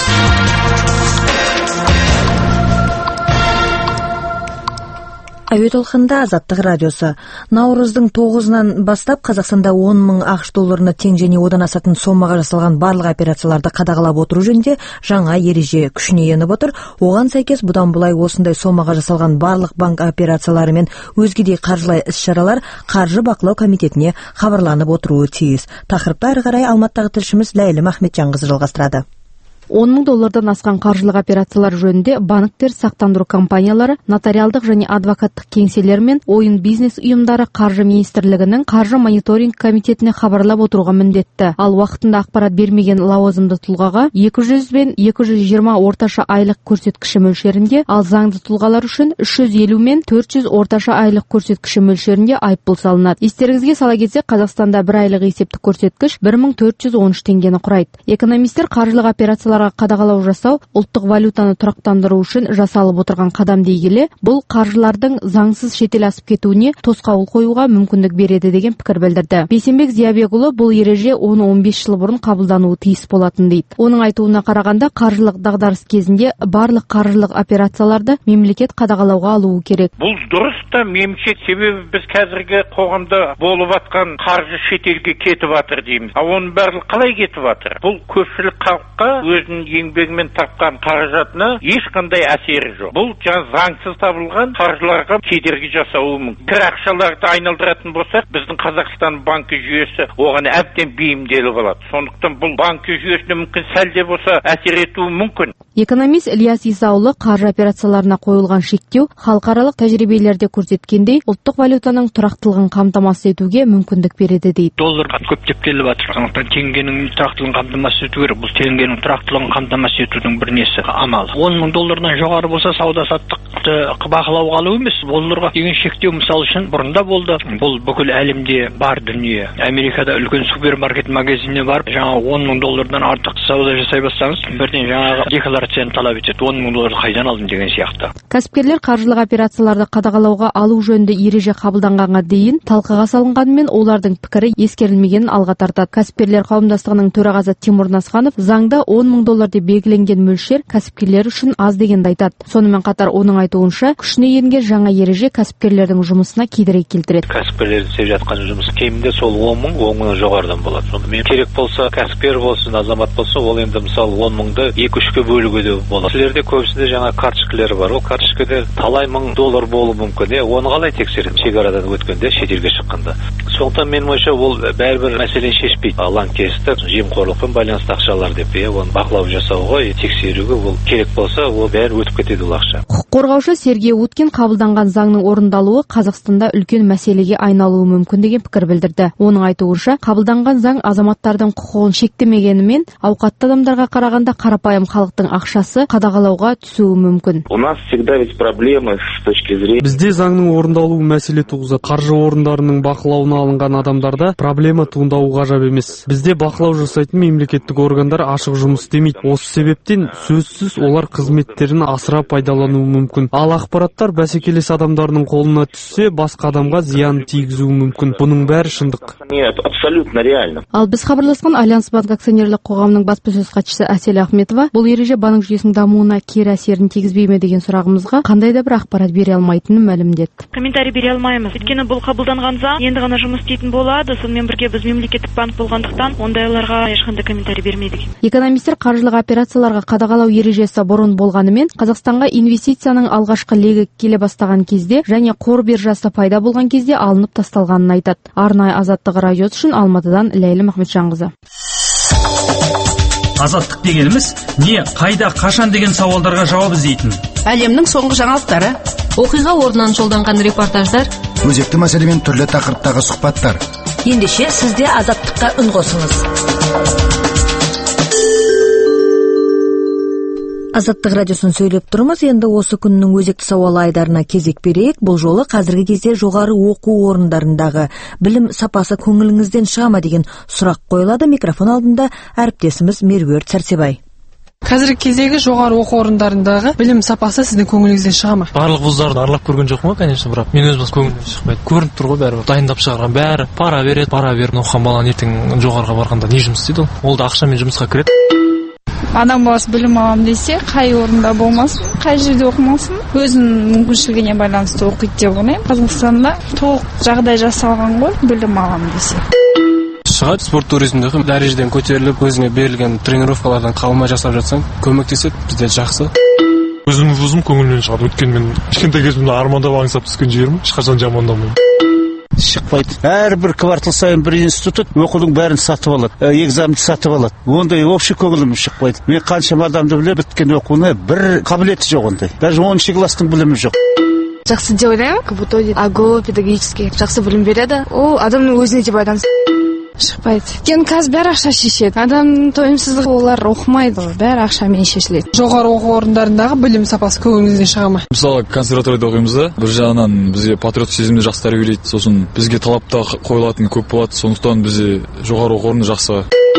Әуе толқында Азаттық радиосы. Наурыздың тогузунан бастап Қазақстанда он миң акш долларына тең және одан асатын соммага жасалган барлык операцияларды кадағалап отуруу жөнүндө жаңа эреже күчүнө енip отур. Оған сәйкес будан булай осындай соммага жасалган барлык банк операциялары мен өзгедей каржылай иш-чаралар Каржы бакылоо комитетине кабарланып отуруу тийиз. Тақырыпты ары карай Алматтагы тилшимиз Ләйлим Ахметжан кызы жалгастырады. он миң доллардан асқан қаржылық операциялар жөнінде банктер, сақтандыру компаниялары, нотариалдық және адвокаттық кеңселер мен ойын бизнес ұйымдары Қаржы министрлігінің Қаржы мониторинг комитетіне хабарлап отыруға міндетті. Ал уақытында ақпарат бермеген лауазымды тұлғаға екі жүз бен екі жүз жиырма орташа айлық көрсеткіші мөлшерінде, ал заңды тұлғалар үшін үш жүз елу мен төрт жүз орташа айлық көрсеткіші мөлшерінде айыппұл салынады. Естеріңізге сала кетсек, Қазақстанда бір айлық есептік көрсеткіш бір мың төрт жүз он үш теңгені құрайды. Экономистер қаржылық операциялар операцияларға қадағалау жасау ұлттық валютаны тұрақтандыру үшін жасалып отырған қадам дей келе, бұл қаржылардың заңсыз шетел асып кетуіне тосқауыл қоюға мүмкіндік береді деген пікір білдірді. Бейсенбек Зиябекұлы бұл ереже он он бес жыл бұрын қабылдануы тиіс болатын дейді. Оның айтуына қарағанда, қаржылық дағдарыс кезінде барлық қаржылық операцияларды мемлекет қадағалауға алуы керек. Бұл дұрыс та, меніңше, себебі біз қазіргі қоғамда болып жатқан қаржы шетелге кетіп жатыр дейміз. А оның барлығы қалай кетіп жатыр? Бұл көпшілік халыққа өзінің еңбегімен тапқан қаражатына ешқандай әсері жоқ. Бұл жаңа заңсыз табылған қаржыларға кедергі жасауы мүмкін. Кір ақшаларды айналдыратын болсақ, біздің Қазақстан банкі жүйесі оған әбден бейімделіп алады. Сондықтан бұл банкі жүйесіне мүмкін сәл де болса әсер етуі мүмкін. Экономист Ильяс Исаулы қаржы операцияларына қойылған шектеу халықаралық тәжірибелерде көрсеткендей ұлттық валютаның тұрақтылығын қамтамасыз етуге мүмкіндік береді дейді. Долларға көптеп келіп жатыр. Сондықтан теңгенің тұрақтылығын қамтамасыз ету керек. Бұл теңгенің тұрақтылығын қамтамасыз етудің бір несі амал. он мың доллардан жоғары болса сауда саттықты бақылауға алу емес. Долларға деген шектеу мысал үшін бұрында болды. Бұл бүкіл әлемде бар дүние. Америкада үлкен супермаркет магазиніне барып, жаңа он мың доллардан артық сауда жасай бастаңыз, бірден жаңағы декларацияны талап етеді. он мың долларды қайдан алдым деген сияқты. Кәсіпкерлер қаржылық операцияларды қадағалауға алу жөнінде ереже қабылданғанға дейін талқыға салынғанымен олардың пікірі ескерілмегенін алға тартады. Кәсіпкерлер қауымдастығының төрағасы Тимур Насханов заңда он мың доллар деп белгіленген мөлшер кәсіпкерлер үшін аз дегенді айтады. Сонымен қатар оның айтуынша күшіне енген жаңа ереже кәсіпкерлердің жұмысына кедергі келтіреді. Кәсіпкерлердің істеп жатқан жұмысы кемінде сол он мың, он мыңнан жоғарыдан болады. Сонымен керек болса, кәсіпкер болсын, азамат болсын, ол енді мысалы он мыңды екі үшке бөлуге де болады. Сіздерде көбісінде жаңа карточкалар бар. Ол карточкада талай мың доллар болуы мүмкін. Е, оны қалай тексереді? Шекарадан өткенде, шетелге шыққанда. Сондықтан менің ойымша ол бәрібір мәселені шешпейді. Лаңкестік, жемқорлықпен байланысты ақшалар деп, оны бақылау жасауға, тексеруге ол керек болса, ол бәрі өтіп кетеді ол ақша. Құқық қорғаушы Сергей Уткин қабылданған заңның орындалуы Қазақстанда үлкен мәселеге айналуы мүмкін деген пікір білдірді. Оның айтуынша, қабылданған заң азаматтардың құқығын шектемегенімен, ауқатты адамдарға қарағанда қарапайым халықтың ақшасы қадағалауға түсуі мүмкін. У нас всегда ведь проблемы с точки зрения. Бізде заңның орындалуы мәселе туғызады. Қаржы орындарының бақылауына алынған адамдарда проблема туындауы ғажап емес. Бізде бақылау жасайтын мемлекеттік органдар ашық жұмыс істемейді. Осы себептен сөзсіз олар қызметтерін асыра пайдалануы мүмкін. Ал ақпараттар бәсекелес адамдардың қолына түссе, басқа адамға зиян тигізуі мүмкін. Бұның бәрі шындық. Нет, абсолютно реально. Ал біз хабарласқан Альянс банк акционерлік қоғамының баспасөз хатшысы Әсел Ахметова бұл ереже банк жүйесінің дамуына кері әсерін тигізбей ме деген сұрағымызға қандай да бір ақпарат бере алмайтынын мәлімдеді. Комментарий бере алмаймыз. Өйткені бұл қабылданған заң енді ғана жұмыс істейтін болады. Сонымен бірге біз мемлекеттік банк болғандықтан ондайларға ешқандай комментарий бермейді. Экономистер қаржылық операцияларға қадағалау ережесі бұрын болғанымен, Қазақстанға инвестицияның алғашқы легі келе бастаған кезде және қор биржасы пайда болған кезде алынып тасталғанын айтады. Арнайы Азаттық радиосы үшін Алматыдан Ләйлі Махметжанқызы. Азаттық дегеніміз не, қайда, қашан деген сауалдарға жауап іздейтін. Әлемнің соңғы жаңалықтары, оқиға орнынан жолданған репортаждар, өзекті мәселемен түрлі тақырыптағы сұхбаттар. Ендеше сізде Азаттыққа үн қосыңыз. Азаттық радиосын сөйлеп тұрмыз. Енді осы күннің өзекті сауалы айдарына кезек берейік. Бұл жолы қазіргі кезде жоғары оқу орындарындағы білім сапасы көңіліңізден шыға ма деген сұрақ қойылады. Микрофон алдында әріптесіміз Меруерт Сәрсебай. Қазіргі кездегі жоғары оқу орындарындағы білім сапасы сіздің көңіліңізден шыға ма? Барлық вуздарды аралап көрген жоқпын, конечно, бірақ мен өзім көңілімнен шықпайды. Көрініп тұр ғой, бәрібір дайындап шығарған бәрі пара береді, пара беріп оқыған баланы ертең жоғарыға барғанда не жұмыс істейді ол? Ол да ақшамен жұмысқа кіреді. Адам баласы білім аламын десе, қай орында болмасын, қай жерде оқымасын, өзінің мүмкіншілігіне байланысты оқиды деп ойлаймын. Қазақстанда толық жағдай жасалған ғой, білім аламын десе. Шығады, спорт туризмде дәрежеден көтеріліп, өзіңе берілген тренировкалардан қалмай жасап жатсаң, көмектеседі, бізде жақсы. Өзімнің вузым көңілімнен шығады, өткен мен кішкентай кезімде армандап аңсап түскен жерім, ешқашан жамандамаймын. Шықпайды. Әрбір квартал сайын бір институт оқудың бәрін сатып алады, экзаменді сатып алады. Ондай общий көңілім шықпайды. Мен қаншама адамды білем, біткен оқуына бір қабілеті жоқ ондай. Даже оныншы класстың білімі жоқ. Жақсы деп ойлаймын. КБТУ АГО педагогический жақсы білім береді. Ол адамның өзіне де байланысты. Шықпайды. Кен қазір бәрі ақша шешеді. Адамның тойымсыздығы олар оқымайды, бәрі ақшамен шешіледі. Жоғары оқу орындарындағы білім сапасы көңіліңізден шыға ма? Мысалы, консерваторияда оқимыз да, бір жағынан бізге патриоттық сезімді жақсы тәрбиелейді. Сосын бізге талапта қойылатын көп болады. Сондықтан бізде жоғары оқу орны жақсы.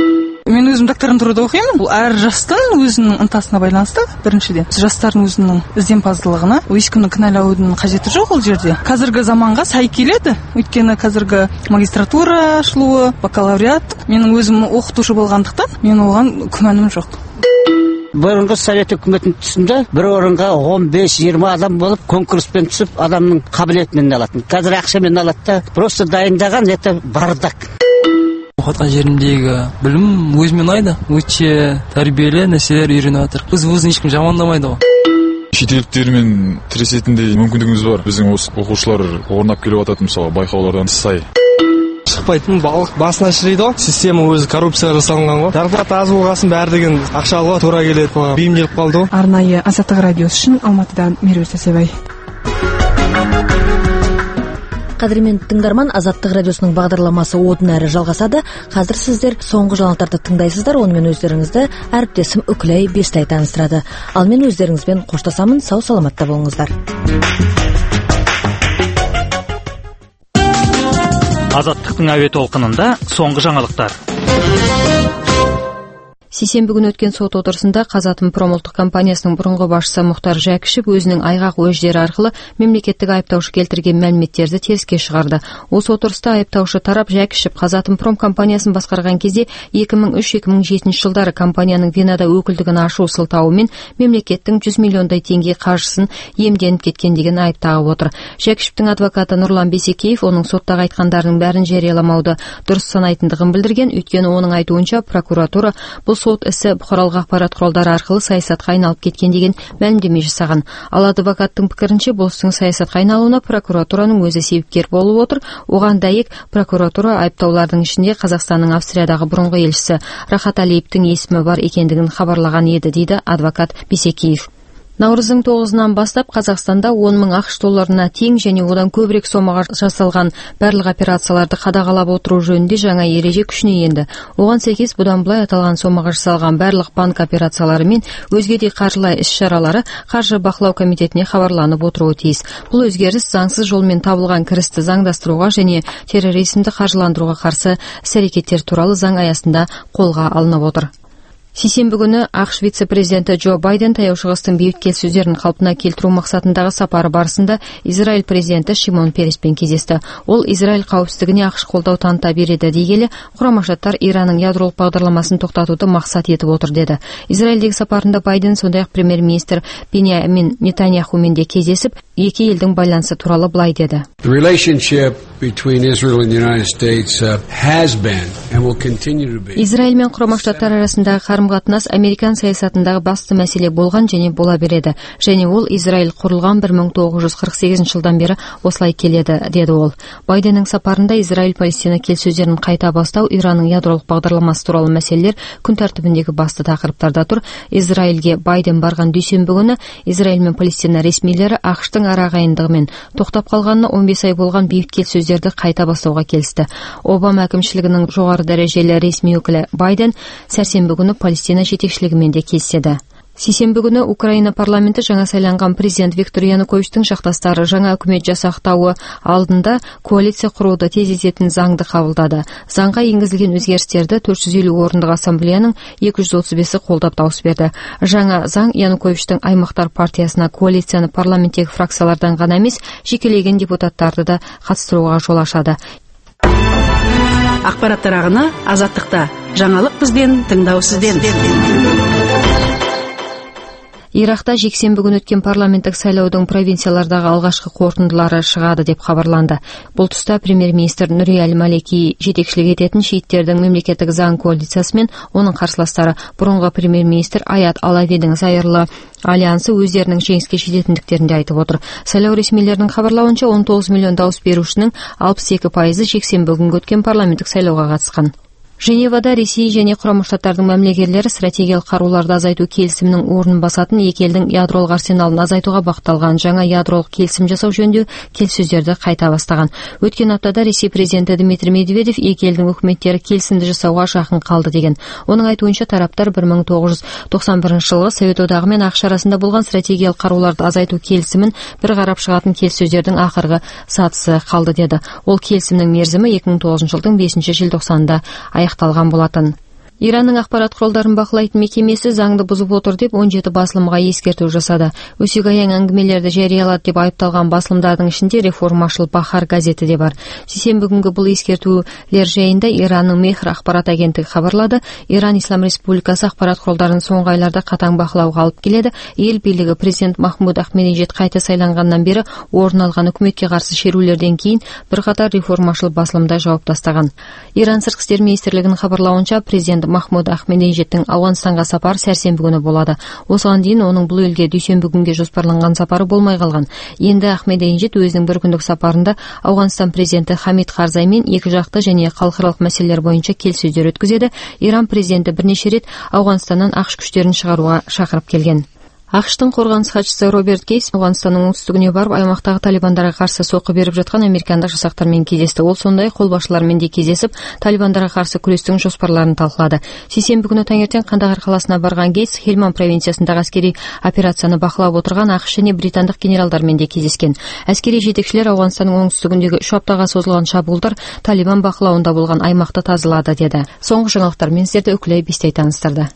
Мен өзім докторантурада оқимын. Бұл әр жастың өзінің ынтасына байланысты. Біріншіден, жастардың өзінің ізденімпаздылығына ешкімді кінәлаудың қажеті жоқ ол жерде. Қазіргі заманға сай келеді. Өйткені қазіргі магистратура ашылуы, бакалавриат. Менің өзім оқытушы болғандықтан, мен оған күмәнім жоқ. Бұрынғы совет үкіметінің тұсында бір орынға он бес жиырма адам болып конкурспен түсіп адамның қабілетімен алатын. Қазір ақшамен алады да, просто дайындаған это бардак. Оқытқан жерімдегі білім өзіме ұнайды. Өте тәрбиелі нәрселер үйреніп жатыр. Біз өзін ешкім жамандамайды ғой. Шетелдіктермен тіресетіндей мүмкіндігіміз бар. Біздің осы оқушылар орнап келіп жатады, мысалы байқаулардан сай. Шықпайтын балық басына шірейді ғой. Система өзі коррупцияға жасалынған ғой. Зарплата аз болғасын бәрі деген ақша алуға тура келеді. Бейімделіп қалды ғой. Арнайы Азаттық радиосы үшін Алматыдан Меруерт Сәрсебай. Қадірменді тыңдарман, Азаттық радиосының бағдарламасы одан әрі жалғасады. Қазір сіздер соңғы жаңалықтарды тыңдайсыздар. Онымен өздеріңізді әріптесім Үкілай Бестай таныстырады. Ал мен өздеріңізбен қоштасамын. Сау саламатта болыңыздар. Азаттықтың әуе толқынында соңғы жаңалықтар. Сейсенбі күні өткен сот отырысында Қазатомпром ұлттық компаниясының бұрынғы басшысы Мұхтар Жәкішев өзінің айғақ уәждері арқылы мемлекеттік айыптаушы келтірген мәліметтерді теріске шығарды. Осы отырыста айыптаушы тарап Жәкішев Қазатомпром компаниясын басқарған кезде екі мың үш - екі мың жетінші жылдары компанияның Венада өкілдігін ашу сылтауымен мемлекеттің жүз миллиондай теңге қаржысын иемденіп кеткен деген айып тағып отыр. Жәкішевтің адвокаты Нұрлан Бесекеев оның соттағы айтқандарының бәрін жарияламауды дұрыс санайтындығын білдірген. Өйткені оның айтуынша прокуратура бұл сот ісі бұқаралық ақпарат құралдары арқылы саясатқа айналып кеткен деген мәлімдеме жасаған. Ал адвокаттың пікірінше бұл істің саясатқа айналуына прокуратураның өзі себепкер болып отыр. Оған дәйек, прокуратура айыптаулардың ішінде Қазақстанның Австриядағы бұрынғы елшісі Рахат Алиевтің есімі бар екендігін хабарлаған еді, дейді адвокат Бесекеев. Наурыздың тоғызынан бастап Қазақстанда он мың ақш долларына тең және одан көбірек сомаға жасалған барлық операцияларды қадағалап отыру жөнінде жаңа ереже күшіне енді. Оған сәйкес бұдан былай аталған сомаға жасалған барлық банк операциялары мен өзге де қаржылай іс-шаралары қаржы бақылау комитетіне хабарланып отыруы тиіс. Бұл өзгеріс заңсыз жолмен табылған кірісті заңдастыруға және терроризмді қаржыландыруға қарсы іс-әрекеттер туралы заң аясында қолға алынып отыр. Сейсенбі күні ақш вице-президенті Джо Байден таяу шығыстың бейбіт келіссөздерін қалпына келтіру мақсатындағы сапары барысында Израиль президенті Шимон Переспен кездесті. Ол Израиль қауіпсіздігіне ақш қолдау таныта береді дей келе, Құрама Штаттар Иранның ядролық бағдарламасын тоқтатуды мақсат етіп отыр деді. Израильдегі сапарында Байден сондай-ақ премьер-министр Биньямин Нетаньяхумен де кездесіп, екі елдің байланысы туралы былай деді. Израиль мен Құрама Штаттар арасындағы қарым-қатынас американ саясатындағы басты мәселе болған және бола береді. Және ол Израиль құрылған бір мың тоғыз жүз қырық сегізінші жылдан бері осылай келеді, деді ол. Байденнің сапарында Израиль-Палестина келіссөздерін қайта бастау, Иранның ядролық бағдарламасы туралы мәселелер күн тәртібіндегі басты тақырыптарда тұр. Израильге Байден барған дүйсенбі күні Израиль мен Палестина ресмилері ақштың арағайындығымен тоқтап қалғанына он бес ай болған бейбіт келіссөздерді қайта бастауға келісті. Обама әкімшілігінің жоғары дәрежелі ресми өкілі Байден сәрсенбі күні Палестина жетекшілігімен де кездесті. Сейсенбі күні Украина парламенті жаңа сайланған президент Виктор Януковичтің жақтастары жаңа үкімет жасақтауы алдында коалиция құруды тездететін заңды қабылдады. Заңға енгізілген өзгерістерді төрт жүз елу орындық ассамблеяның екі жүз отыз бесі қолдап дауыс берді. Жаңа заң Януковичтің аймақтар партиясына коалицияны парламенттегі фракциялардан ғана емес, жекелеген депутаттарды да қатыстыруға жол ашады. Ақпараттар ағыны Азаттықта. Жаңалық бізбен, тыңдау сізден. Иракта жексенбі күні өткен парламенттік сайлаудың провинциялардағы алғашқы қорытындылары шығады деп хабарланды. Бұл тұста премьер-министр Нури Аль-Малеки жетекшілік ететін шииттердің мемлекеттік заң коалициясы мен оның қарсыластары бұрынғы премьер-министр Аят Алавидің зайырлы альянсы өздерінің жеңіске жететіндіктерінде айтып отыр. Сайлау ресмилерінің хабарлауынша он тоғыз миллион дауыс берушінің алпыс екі пайызы жексенбі күні өткен парламенттік сайлауға қатысқан. Женевада Ресей және Құрама Штаттардың мәмілегерлері стратегиялық қаруларды азайту келісімінің орнын басатын екі елдің ядролық арсеналын азайтуға бағытталған жаңа ядролық келісім жасау жөнінде келіссөздерді қайта бастаған. Өткен аптада Ресей президенті Дмитрий Медведев екі елдің үкіметтері келісімді жасауға жақын қалды деген. Оның айтуынша тараптар бір мың тоғыз жүз тоқсан бірінші жылғы Совет одағы мен ақш арасында болған стратегиялық қаруларды азайту келісімін бір қарап шығатын келіссөздердің ақырғы сатысы қалды деді. Ол келісімнің мерзімі екі мың тоғызыншы жылдың бесінші желтоқсанында аяқталған болатын. Иранның ақпарат құралдарын бақылайтын мекемесі заңды бұзып отыр деп он жеті басылымға ескерту жасады. Өсек-аяң әңгімелерді жариялады деп айыпталған басылымдардың ішінде Реформашыл Бахар газеті де бар. Сейсенбі күнгі бұл ескертулер жайында Иранның Мехр ақпарат агенттігі хабарлады. Иран Ислам Республикасы ақпарат құралдарын соңғы айларда қатаң бақылауға алып келеді. Ел билігі президент Махмуд Ахмединежад қайта сайланғаннан бері орын алған үкіметке қарсы шерулерден кейін бірқатар реформашыл басылымда жауап тастаған. Иран сыртқы істер министрлігінің хабарлауынша, президент Махмуд Ахмединежадтың Ауғанстанға сапары сәрсенбі күні болады. Осыған дейін оның бұл елге дүйсенбі күнге жоспарланған сапары болмай қалған. Енді Ахмединежад өзінің бір күндік сапарында Ауғанстан президенті Хамид Карзаймен екі жақты және халықаралық мәселелер бойынша келіссөздер өткізеді. Иран президенті бірнеше рет Ауғанстаннан ақш күштерін шығаруға шақырып келген. ақш-тың қорғаныс хатшысы Роберт Кейс Ауғанстанның оңтүстігіне барып, аймақтағы талибандарға қарсы соққы беріп жатқан американдық жасақтармен кездесті. Ол сондай қолбасшылармен де кездесіп, талибандарға қарсы күрестің жоспарларын талқылады. Сейсенбі күні таңертең Қандағар қаласына барған Кейс Хельманд провинциясындағы әскери операцияны бақылап отырған ақш және британдық генералдармен де кездескен. Әскери жетекшілер Ауғанстанның оңтүстігіндегі үш аптаға созылған шабуылдар талибан бақылауында болған аймақты тазалады деді. Соңғы жаңалықтармен сіздерді Үкілей Бестей таныстырды.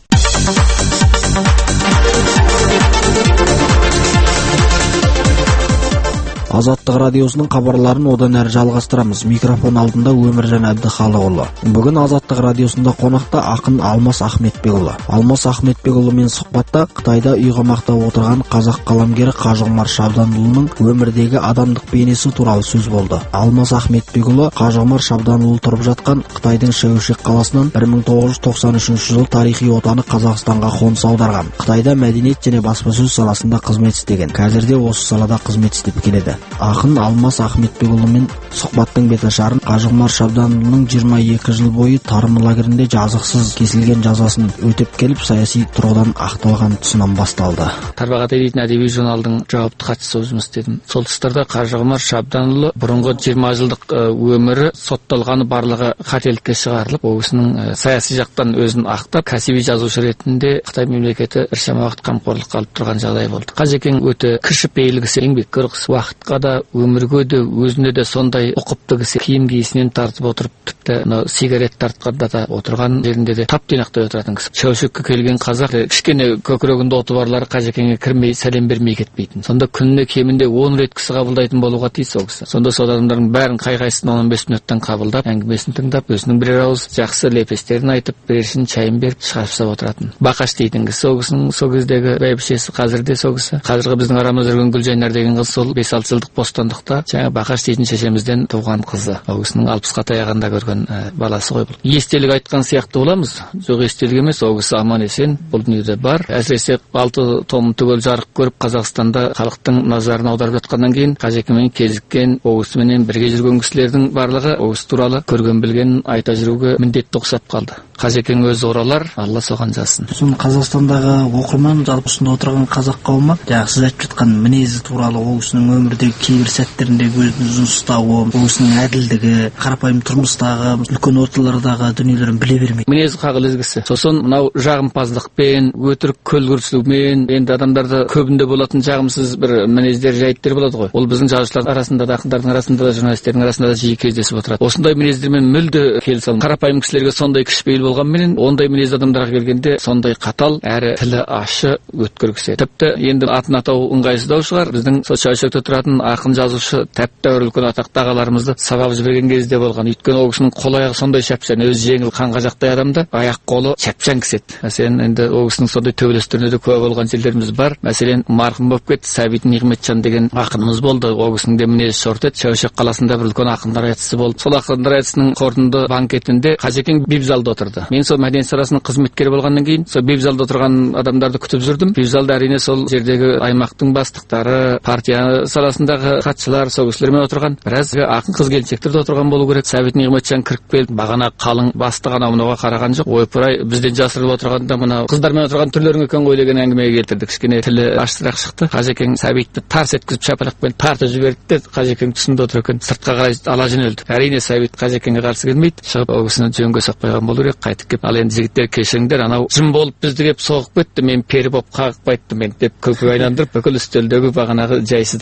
Азаттық радиосының хабарларын одан әрі жалғастырамыз. Микрофон алдында Өміржан Әбдіхалықұлы. Бүгін Азаттық радиосында қонақта ақын Алмас Ахметбекұлы. Алмас Ахметбекұлымен сұхбатта Қытайда үйқамақта отырған қазақ қаламгері Қажығұмар Шабданұлының өмірдегі адамдық бейнесі туралы сөз болды. Алмас Ахметбекұлы Қажығұмар Шабданұлы тұрып жатқан Қытайдың Шәуешек қаласынан бір мың тоғыз жүз тоқсан үшінші жыл тарихи отаны Қазақстанға қоныс аударған. Қытайда мәдениет және баспасөз саласында қызмет істеген. Қазірде осы салада қызмет істеп келеді. Ақын Алмас Ахметбекұлымен сұхбаттың беташарын Қажығұмар Шабданұлының жиырма екі жыл бойы тарым лагерінде жазықсыз кесілген жазасын өтеп келіп, саяси тұрғыдан ақталған тұсынан басталды. Тарбағатай дейтін әдеби журналдың жауапты хатшысы өзім істедім. Сол тұстарда Қажығұмар Шабданұлы бұрынғы жиырма жылдық өмірі сотталғаны барлығы қателікке шығарылып, ол кісінің саяси жақтан өзін ақтап, кәсіби жазушы ретінде Қытай мемлекеті біршама уақыт қамқорлыққа алып тұрған жағдай болды. Қажекең өте кішіпейіл кісі, еңбеккөр кісі, уақытқа да өмірге де өзіне де сондай ұқыпты кісі. Киім киісінен тартып отырып, тіпті сигарет тартқанда да отырған жерінде де тап тинақтай отыратын кісі. Шәуешекке келген қазақ кішкене көкірегінде оты барлары Қажекеңе кірмей сәлем бермей кетпейтін. Сонда күніне кемінде он рет кісі қабылдайтын болуға тиіс ол кісі. Сонда сол адамдардың бәрін қай-қайсысын он бес минуттан қабылдап, әңгімесін тыңдап, өзінің бірер ауыз жақсы лепестерін айтып, бершін шайын беріп шығарып салып отыратын. Бақаш дейтін кісі, сол кісінің сол кездегі бәйбішесі, қазірде сол кісі. Қазіргі біздің арамызда жүрген Гүлжайнар деген қыз сол бес алты жылдық бостандықта жаңа Бақаш дейтін шешемізден туған қызы. Ол кісінің алпысқа таяғанда көрген ә, баласы ғой бұл. Естелік айтқан сияқты боламыз. Жоқ, естелік емес, ол кісі аман есен бұл дүниеде бар. Әсіресе алты том түгел жарық көріп Қазақстанда халықтың назарын аударып жатқаннан кейін Қажекеңмен кезіккен, ол кісіменен бірге жүрген кісілердің барлығы ол кісі туралы көрген білгенін айта жүруге міндетті ұқсап қалды. Қажекең өзі оралар, Алла соған жазсын. Соны Қазақстандағы оқырман жалпы осында отырған қазақ қауымы жаңағы сіз айтып жатқан мінезі туралы, ол кісінің өмірдегі кейбір сәттерінде өзін ұзын ұстауы, ол кісінің әділдігі, қарапайым тұрмыстағы үлкен орталардағы дүниелерін біле бермейді. Мінезі қағылез кісі. Сосын мынау жағымпаздықпен, өтірік көлгірсумен, енді адамдарда көбінде болатын жағымсыз бір мінездер, жайттер болады ғой. Ол біздің жазушылардың арасында да, ақындардың арасында да, журналистердің арасында да жиі кездесіп отырады. Осындай мінездермен мүлде келісе алмаймын. Қарапайым кісілерге сондай кішіпейіл болғанменен, ондай мінез адамдарға келгенде сондай қатал, әрі тілі ащы, өткір кісі. Тіпті енді атын атау ыңғайсыздау шығар. Біздің сол Шәуешекте тұратын ақын жазушы тәп-тәуір үлкен атақты ағаларымызды сабап жіберген кезде болған. Өйткені ол кісінің қол аяғы сондай шапшаң, өзі жеңіл қанға жақтай адамды, аяқ қолы шапшаң кісі еді. Мәселен, енді ол кісінің сондай төбелестеріне де куә болған жерлеріміз бар. Мәселен, марқұм болып кетті Сәбит Нығметжан деген ақынымыз болды. Ол кісінің де мінезі шорт еді. Шәуешек қаласында бір үлкен ақындар айтысы болды. Сол ақындар айтысының қорытынды банкетінде Қажекең бибзалда отырды. Мен сол мәдениет саласының қызметкері болғаннан кейін сол бибзалда отырған адамдарды күтіп жүрдім. Бибзалда әрине сол жердегі аймақтың бастықтары, партия саласындағы хатшылар, сол кісілермен отырған. Біраз ақын қыз-келіншектер де отырған болу керек. Сәбит Нығметжан кіріп келді. Бағана қалың бастық анау мынауға қараған жоқ. Ойпыр-ай, бізден жасырылып отырғанда мына қыздармен отырған түрлерің екен ғой деген әңгімеге келтірді. Кішкене тілі ашсырақ шықты. Қажекең Сәбитті тарс еткізіп шапалақпен тартып жіберді де Қажекең тұсында отыр екен. Сыртқа қарай ала жөнелді. Әрине Сәбит Қажекеңге қарсы келмейді. Шығып ол кісіні жөнге соқпаған болу керек. Қайтып келіп, ал енді жігіттер кешіріңдер, анау жын болып бізді келіп соғып кетті, мен пері болып қағып қайттым мен деп күлкі айналдырып бүкіл үстелдегі бағанағы жайсыздықты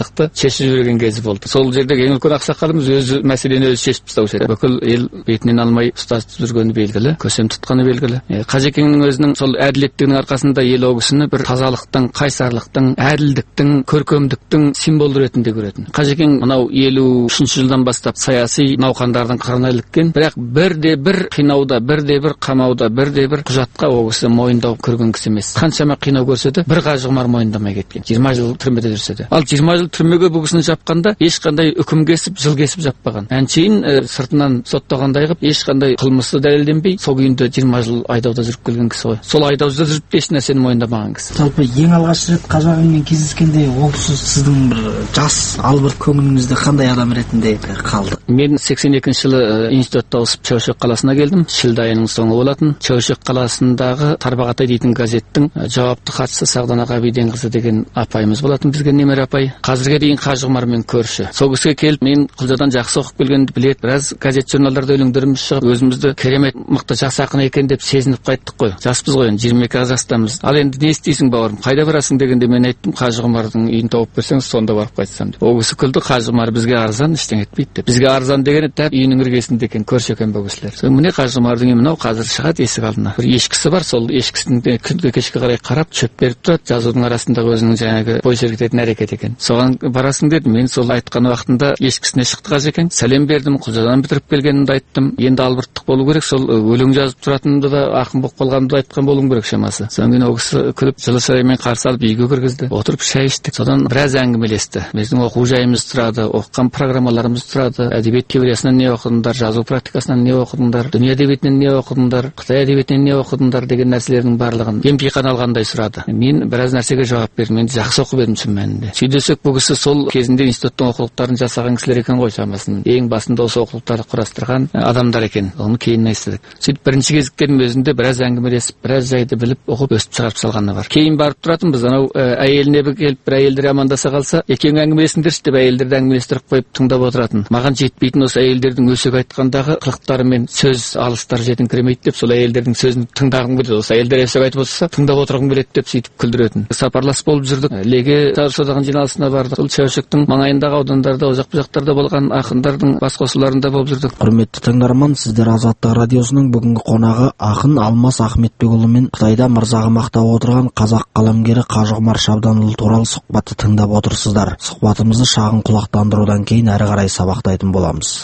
шешіп жіберген кезі болды. Сол жердегі ең үлкен ақсақалымыз өзі мәселені өзі шешіп тастаушы еді. Бүкіл ел бетінен алмай ұстасып жүргені белгілі, көсем тұтқаны белгілі. Қажекеңнің өзінің сол әділеттігінің арқасында ел ол кісіні бір тазалықтың, қайсарлықтың, әділдіктің, көркемдіктің символы ретінде көретін. Қажекең мынау елу үшінші жылдан бастап саяси науқандардың қырына іліккен, бірақ бірде бір қинауда, бірде бір қамауда, бірде бір құжатқа ол кісі мойындау көрген кісі емес. Қаншама қинау көрсе де бір Қажығұмар мойындамай кеткен. жиырма жыл түрмеде жүрсе де. Ал жиырма жыл түрмеге бұл кісіні жапқанда ешқандай үкім кесіп, жыл кесіп жаппаған. Әншейін ә, сыртынан соттағандай қылып, ешқандай қылмысы дәлелденбей, сол күйінде жиырма жыл айдауда жүріп келген кісі ғой. Сол айдауда жүріп еш нәрсені мойындамаған кісі. Жалпы ең алғаш рет Қажығыңмен кездескенде ол сіздің бір жас албырт көңіліңізде қандай адам ретінде қалды? Мен сексен екінші жылы институтта ауысып Чаушек қаласына келдім. Шілде айының соңы болатын. Чаушек қаласындағы Тарбағатай дейтін газеттің жауапты хатшысы Сағдана Ғабиденқызы деген апайымыз болатын, бізге немере апай. Қазірге дейін Қажығұмармен көрші. Сол кісіге келіп, мен Құлжадан жақсы оқып келгенді білет, біраз газет журналдарда өлеңдеріміз шығып, өзімізді керемет мықты жас ақын екен деп сезініп қайттық қой. Жаспыз ғой, жиырма екі жастамыз. Ал енді не істейсің бауырым, қайда барасың дегенде мен айттым, Қажығұмардың үйін тауып берсеңіз, сонда барып қайтсам деп. Ол кісі күлді, Қажығұмар бізге арзан, ештеңе етпейді деп. Бізге арзан дегені тәп үйінің іргесінде екен, көрші екен бұл кісілер. Сол міне Қажығұмардың үйі мынау, қазір шығады есік алдына. Бір ешкісі бар, сол ешкісін күнге кешке қарай қарап шөп беріп тұрады, жазудың арасындағы өзінің жаңағы бой сергітетін әрекет екен. Соған барасың дедім. Мен сол айтқан уақытында ешкісіне шықты Қажекең. Сәлем бердім, Құлжадан бітіріп келгенімді айттым. Енді албырттық болу керек, сол өлең жазып тұратынымды да ақын болып қалғанымды айтқан болуым керек шамасы. Содан кейін ол кісі күліп жылы шыраймен қарсы алып үйге кіргізді. Отырып шай іштік. Содан біраз әңгімелесті. Біздің оқу жайымыз тұрады, оқыған программаларымыз тұрады. Әдебиет теориясынан не оқыдыңдар, жазу практикасынан не оқыдыңдар, дүние әдебиетінен не оқыдыңдар, Қытай әдебиетінен не оқыдыңдар деген нәрселердің барлығын емтихан алғандай сұрады. Мен біраз нәрсеге жауап бердім. Мен жақсы оқып едім шын мәнінде. Сөйдесек бұл кісі сол кезінде институттың оқулықтарын жасаған кісілер екен ғой шамасын. Ең басында осы оқулықтарды құрастырған адамдар екен. Оны кейін естідік. Сөйтіп бірінші кезіктердің өзінде біраз әңгімелесіп, біраз жайды біліп оқып өстіп шығарып салғаны бар. Кейін барып тұратынбыз, анау әйеліне келіп бір әйелдер амандаса қалса, екеуің әңгімелесіңдерші деп әйелдерді әңгімелестіріп қойып тыңдап отыратын. Маған жетпейтін осы әйелдердің өсек айтқандағы қылықтары мен сөз алыстары жетіңкіремейді деп, сол әйелдердің сөзін тыңдағым келеді. Осы әйелдер өсек айтып отырса, тыңдап отырғым келеді деп сөйтіп күлдіретін. Сапарлас болып жүрдік. Леге содағын жиналысына бардық. Сол Чаушектің маңайындағы аудандарда, о жақ бұл жақтарда болған ақындардың бас қосуларында болып жүрдік. Құрметті тыңдарман, сіздер Азаттық радиосының бүгінгі қонағы ақын Алмас Ахметбекұлы мен Қытайда мырзаға мақтап отырған қазақ қаламгері Қажығұмар Шабданұлы туралы сұхбатты тыңдап отырсыздар. Сұхбатымызды шағын құлақтандырудан кейін әрі қарай сабақтайтын боламыз.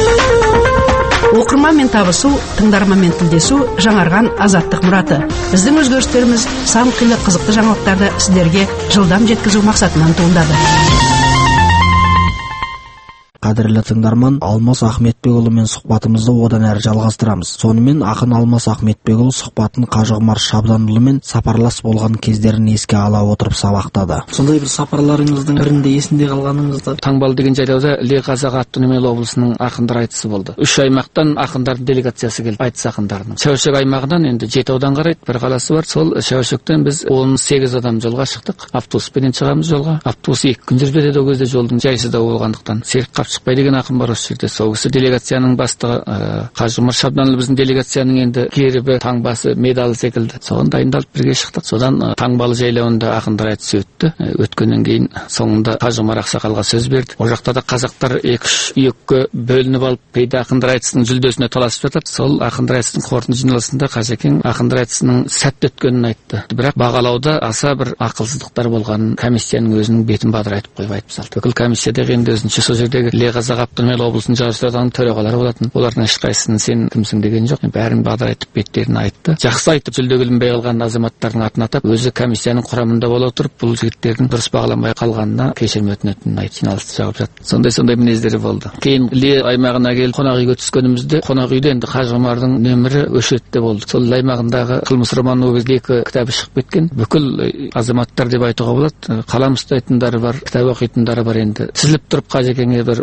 Оқырманмен табысу, тыңдарманмен тілдесу жаңарған азаттық мұраты. Біздің өзгерістеріміз сан қилы қызықты жаңалықтарды сіздерге жылдам жеткізу мақсатынан туындады. Қадірлі тыңдарман, Алмас Ахметбекұлымен сұхбатымызды одан әрі жалғастырамыз. Сонымен ақын Алмас Ахметбекұлы сұхбатын Қажығұмар Шабданұлымен сапарлас болған кездерін еске ала отырып сабақтады. Сондай бір сапарларыңыздың бірінде есінде қалғаныңызды? Таңбалы деген жайлауда Іле Қазақ Автономиялы облысының ақындар айтысы болды. Үш аймақтан ақындардың делегациясы келіп, айтыс ақындарының. Чаушек аймағынан енді жеті аудан қарайды, бір қаласы бар. Сол Чаушектен біз он сегіз адам жолға шықтық. Автобуспен шығамыз жолға. Автобус екі күн жүріп кетеді ол кезде, жолдың жайсыздау болғандықтан. Серік Шықпай деген ақын бар осы жерде. Сол кісі делегацияның бастығы. Қажығұмар Шабданұлы біздің делегацияның енді керібі, таңбасы, медалы секілді. Соған дайындалып бірге шықтық. Содан таңбалы жайлауында ақындар айтысы өтті. Өткеннен кейін соңында Қажығұмар ақсақалға сөз берді. Ол жақта да қазақтар екі-үш үйекке бөлініп алып, кейде ақындар айтысының жүлдесіне таласып жатады. Сол ақындар айтысының қорытынды жиналысында Қажекең ақындар айтысының сәтті өткенін айтты. Бірақ бағалауда аса бір ақылсыздықтар болғанын комиссияның өзінің бетін бадырайтып қойып айтып салды. Бүкіл комиссияда енді өзінше сол жердегі Іле Қазақ Автономиялы облысының жазушыларының төрағалары болатын. Олардың ешқайсысын сен кімсің деген жоқ. Бәрін бадырайтып беттерін айтты. Жақсы айтып, жүлде келінбей қалған азаматтардың атын атап, өзі комиссияның құрамында бола отырып, бұл жігіттердің дұрыс бағаламай қалғанына кешірім өтінетінін айтып жиналысты жауып жатты. Сондай-сондай мінездері болды. Кейін Іле аймағына келіп қонақ үйге түскенімізде, қонақ үйде енді Қажығұмардың нөмірі өшіретте болды. Сол аймағындағы қылмыс романы ол кезде екі кітабы шығып кеткен. Бүкіл азаматтар деп айтуға болады. Қалам ұстайтындары бар, кітап оқитындары бар енді. Тізіліп тұрып Қажекеңе бір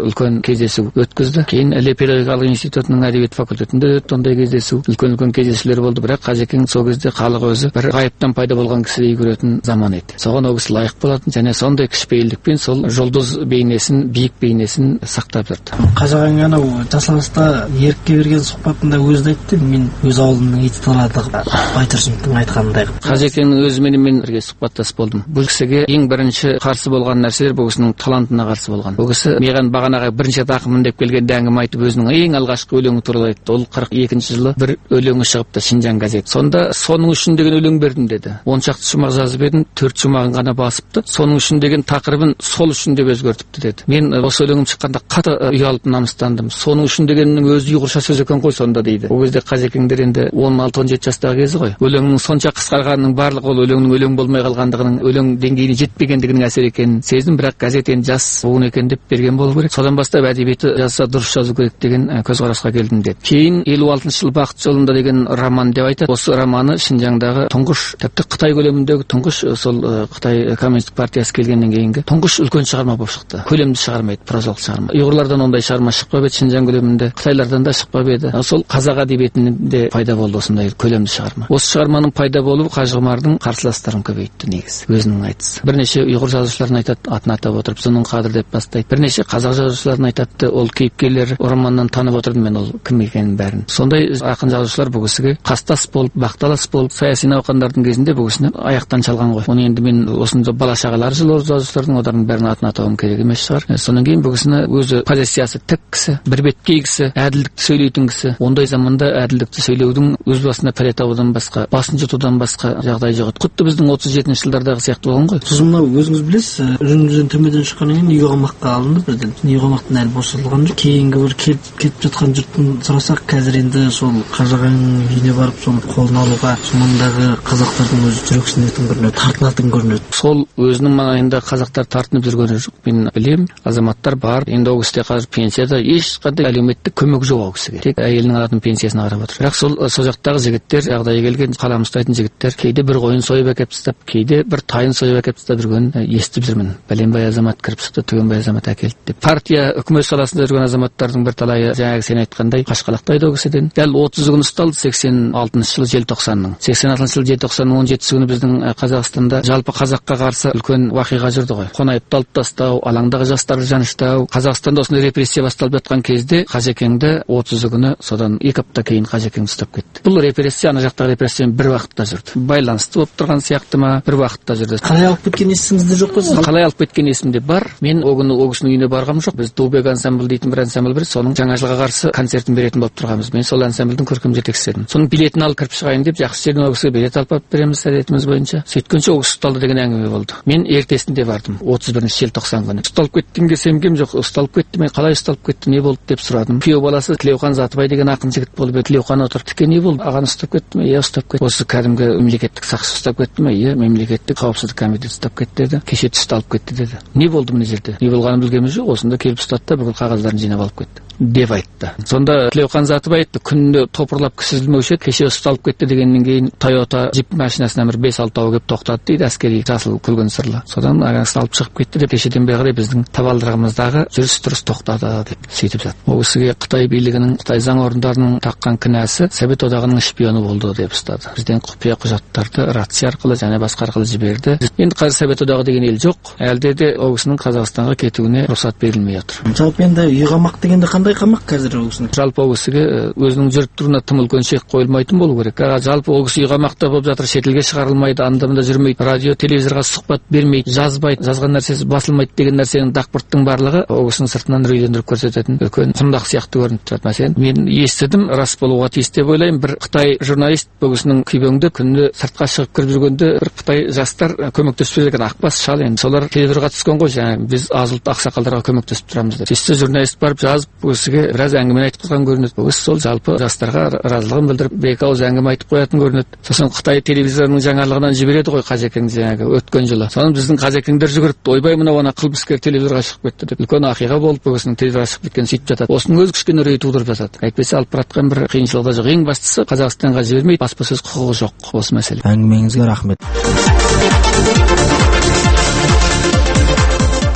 үлкен кездесу өткізді. Кейін Іле педагогикалық институтының әдебиет факультетінде өтті ондай кездесу. Үлкен-үлкен кездесулер болды, бірақ Қажекең сол кезде халық өзі бір ғайыптан пайда болған кісідей көретін заман еді. Соған ол кісі лайық болатын, және сондай кішіпейілдікпен сол жұлдыз бейнесін, биік бейнесін сақтап жүрді. Қажеғаң анау жасалыста ерікке берген сұхбатында өзі айтты, мен өз ауылымның ит таладығы Байтұрсыновтың айтқанындай. Қажекеңнің өзімен мен бірге сұхбаттасып болдым. Бұл кісіге ең бірінші қарсы болған нәрселер бұл кісінің талантына қарсы болған. Бұл кісі маған бағанағы бірінші рет ақынмын деп келген әңгіме айтып өзінің ең алғашқы өлеңі туралы айтты. Ол қырық екінші жылы бір өлеңі шығыпты Шинжаң газеті. Сонда соның үшін деген өлең бердім деді. он шақты шумақ жазып едім, төрт шумағын ғана басыпты. Соның үшін деген тақырыбын сол үшін деп өзгертіпті деді. Мен осы өлеңім шыққанда қатты ұялып намыстандым. Соның үшін дегеннің өзі ұйғырша сөз екен ғой сонда дейді. Ол кезде Қажекеңдер енді он алты он жеті жастағы кезі ғой. Өлеңнің сонша қысқарғанының барлығы ол өлеңнің өлең болмай қалғандығының, өлең деңгейіне жетпегендігінің әсер екенін сездім, бірақ газет енді жас буын екен деп берген болу керек. Содан бастап әдебиеті жазса дұрыс жазу керек деген көзқарасқа келдім деді. Кейін елу алтыншы жыл бақыт жолында деген роман деп айтады. Осы романы Шинжаңдағы тұңғыш, тіпті Қытай көлеміндегі тұңғыш, сол Қытай коммунистік партиясы келгеннен кейінгі тұңғыш үлкен шығарма болып шықты. Көлемді шығармайды, прозалық шығарма. Ұйғырлардан ондай шығарма шықпап еді Шинжаң көлемінде, Қытайлардан да шықпап еді. Сол қазақ әдебиетінде пайда болды осындай көлемді шығарма. Осы шығарманың пайда болуы Қажығұмардың қарсыластарын көбейтті негізі. Өзінің айтысы. Бірнеше ұйғыр жазушыларын айтады, атын атап отырып, Зұнун Қадыр деп бастайды. Бірнеше қазақ жазушыларын айтады, ол кейіпкерлер романнан танып отырдым мен ол кім екенін бәрін. Сондай ақын жазушылар бұл кісіге қастас болып, бақталас болып, саяси науқандардың кезінде бұл кісіні аяқтан шалған ғой. Оны енді мен осында бала шағалары жылы жазушылардың одардың бәрін атын атауым керек емес шығар. Сонан кейін бұл кісіні өзі позициясы тік кісі, бірбеткей кісі, әділдікті сөйлейтін кісі. Ондай заманда әділдікті сөйлеудің өз басына пәле табудан басқа, басын жұтудан басқа жағдай жоқ. Құтты біздің отыз жетінші жылдардағы сияқты болған ғой. Сіз мынау өзіңіз білесіз, жүзімізден түрмеден шыққаннан кейін үй қамаққа алынды бірден. Үй қамақтан әлі босатылған жоқ. Кейінгі бір келіп кетіп жатқан жұрттың сұрасақ, қазір енді сол Қажығаң үйіне барып соны қолын алуға сондағы қазақтардың өзі жүрексінетін көрінеді, тартынатын көрінеді. Сол өзінің маңайында қазақтар тартынып жүрген жоқ. Мен білемін, азаматтар бар. Енді ол кісіде қазір пенсияда ешқандай әлеуметтік көмек жоқ ол кісіге. Тек әйелінің алатын пенсиясына қарап отыр. Бірақ сол сол жақтағы жігіттер, жағдайы келген қалам ұстайтын жігіттер, кейде бір қойын сойып әкеп тастап, кейде бір тайын сойып әкеп тастап жүргенін естіп жүрмін. Бәленбай азамат кіріп шықты, түгенбай азамат әкелді деп. Партия үкімет саласында жүрген азаматтардың бір талайы жаңағы сен айтқандай қашқалақтайды ол кісіден. Дәл отыз күн ұсталды сексен алтыншы жылы желтоқсанның. сексен алтыншы жылы желтоқсанның он жетісі күні біздің Қазақстанда жалпы қазаққа қарсы үлкен уақиға жүрді ғой. Қонаевты алып тастау, алаңдағы жастарды жаныштау. Қазақстанда осындай репрессия басталып жатқан кезде Қажекеңді отызы күні содан екі апта кейін Қажекеңді ұстап кетті. Бұл репрессия ана жақтағы репрессиямен бір уақытта жүрді. Байланысты болып тұрған сияқты ма, бір уақытта жүрді. Қалай алып кеткен есіңізде жоқ па? Қалай алып кеткен есімде бар. Мен ол күні ол кісінің үйіне барғам жоқ. Біз Дубек ансамбль дейтін бір ансамбль бар, соның жаңа жылға қарсы концертін беретін болып тұрғанбыз. Мен сол ансамбльдің көркем жетекшісі едім. Соның билетін алып кіріп шығайын деп жақсы жерден ол кісіге билет алып береміз әдетіміз бойынша. Сөйткенше ол кісі ұсталды деген әңгіме болды. Мен ертесінде бардым, отыз бірінші желтоқсан күні. Ұсталып кеттіңге сенгем жоқ. Ұсталып кетті, мен қалай ұсталып кетті, не болды деп сұрадым. Күйеу баласы Тілеухан Затыбай деген ақын жігіт болып еді. Тілеухан отырып, "Тіке не болды? Ағаны ұстап кетті ме?" "Иә, ұстап кетті." "Осы кәдімгі мемлекеттік сақшы ұстап кетті ме?" "Иә, мемлекеттік қауіпсіздік комитеті ұстап кетті" деді. "Кеше түсті алып кетті" деді. "Не болды мына жерде?" "Не болғанын білгеніміз жоқ. Осында келіп ұстады да бүкіл қағаздарын жинап алып кетті" деп айтты. Сонда Тілеухан Затыбай айтты, күнде топырлап кісілмеуші еді, кеше ұсталып кетті дегеннен кейін Toyota джип машинасынан бір бес алты келіп тоқтады дейді, әскери жасыл күлгін сырлы. Содан ағасы алып шығып кетті деп кешеден бері қарай біздің табалдырығымыздағы жүріс тұрыс тоқтады деп сөйтіп жатты. Ол кісіге Қытай билігінің, Қытай заң орындарының таққан кінәсі Совет одағының шпионы болды деп ұстады. Бізден құпия құжаттарды рация арқылы және басқа арқылы жіберді. Енді қазір Совет одағы деген ел жоқ. Әлде де ол кісінің Қазақстанға кетуіне рұқсат берілмей отыр. Жалпы енді үй қамақ дегенде қандай қамақ қазір ол кісінің? Жалпы ол кісіге өзінің жүріп тұруына тым үлкен шек қойылмайтын болу керек. Жалпы ол кісі үй қамақта болып жатыр, шетелге шығарылмайды, анда-мында жүрмейді, радио, телевизорға сұхбат бермейді, жазбайды, жазған нәрсесі басылмайды деген нәрсенің дақпырттың барлығы ол кісінің сыртынан үрейлендіріп көрсететін үлкен құндақ сияқты көрініп тұрады. Мәселен, мен естідім, рас болуға тиіс деп ойлаймын. Бір Қытай журналист бұл кісінің күйбеңді күнде сыртқа шығып кіріп жүргенде бір Қытай жастар көмектесіп жүрген ақбас шал, енді солар телевизорға түскен ғой, жаңағы біз аз ұлтты ақсақалдарға көмектесіп тұрамыз деп. Сөйтсе журналист барып жазып бұл кісіге біраз әңгіме айтқызған көрінеді. Бұл кісі сол жалпы жастарға разылығын білдіріп бір-екі ауыз әңгіме айтып қоятын көрінеді. Сосын Қытай телевизорының жаңалығынан жібереді ғой Қажекең жаңағы өткен жылы. Соны біздің Қажекеңдер жүгіріп, ойбай мынау ана қылмыскер телевизорға шығып кетті деп үлкен ақиға болып бұл кісінің телевизорға шығып кеткенін сөйтіп жатады. Осының өзі кішкене үрей тудырып жатады. Әйтпесе алып баратқан бір қиыншылығы да жоқ. Ең бастысы Қазақстанға жібермейді, баспасөз құқығы жоқ осы мәселе. Әңгімеңізге рахмет.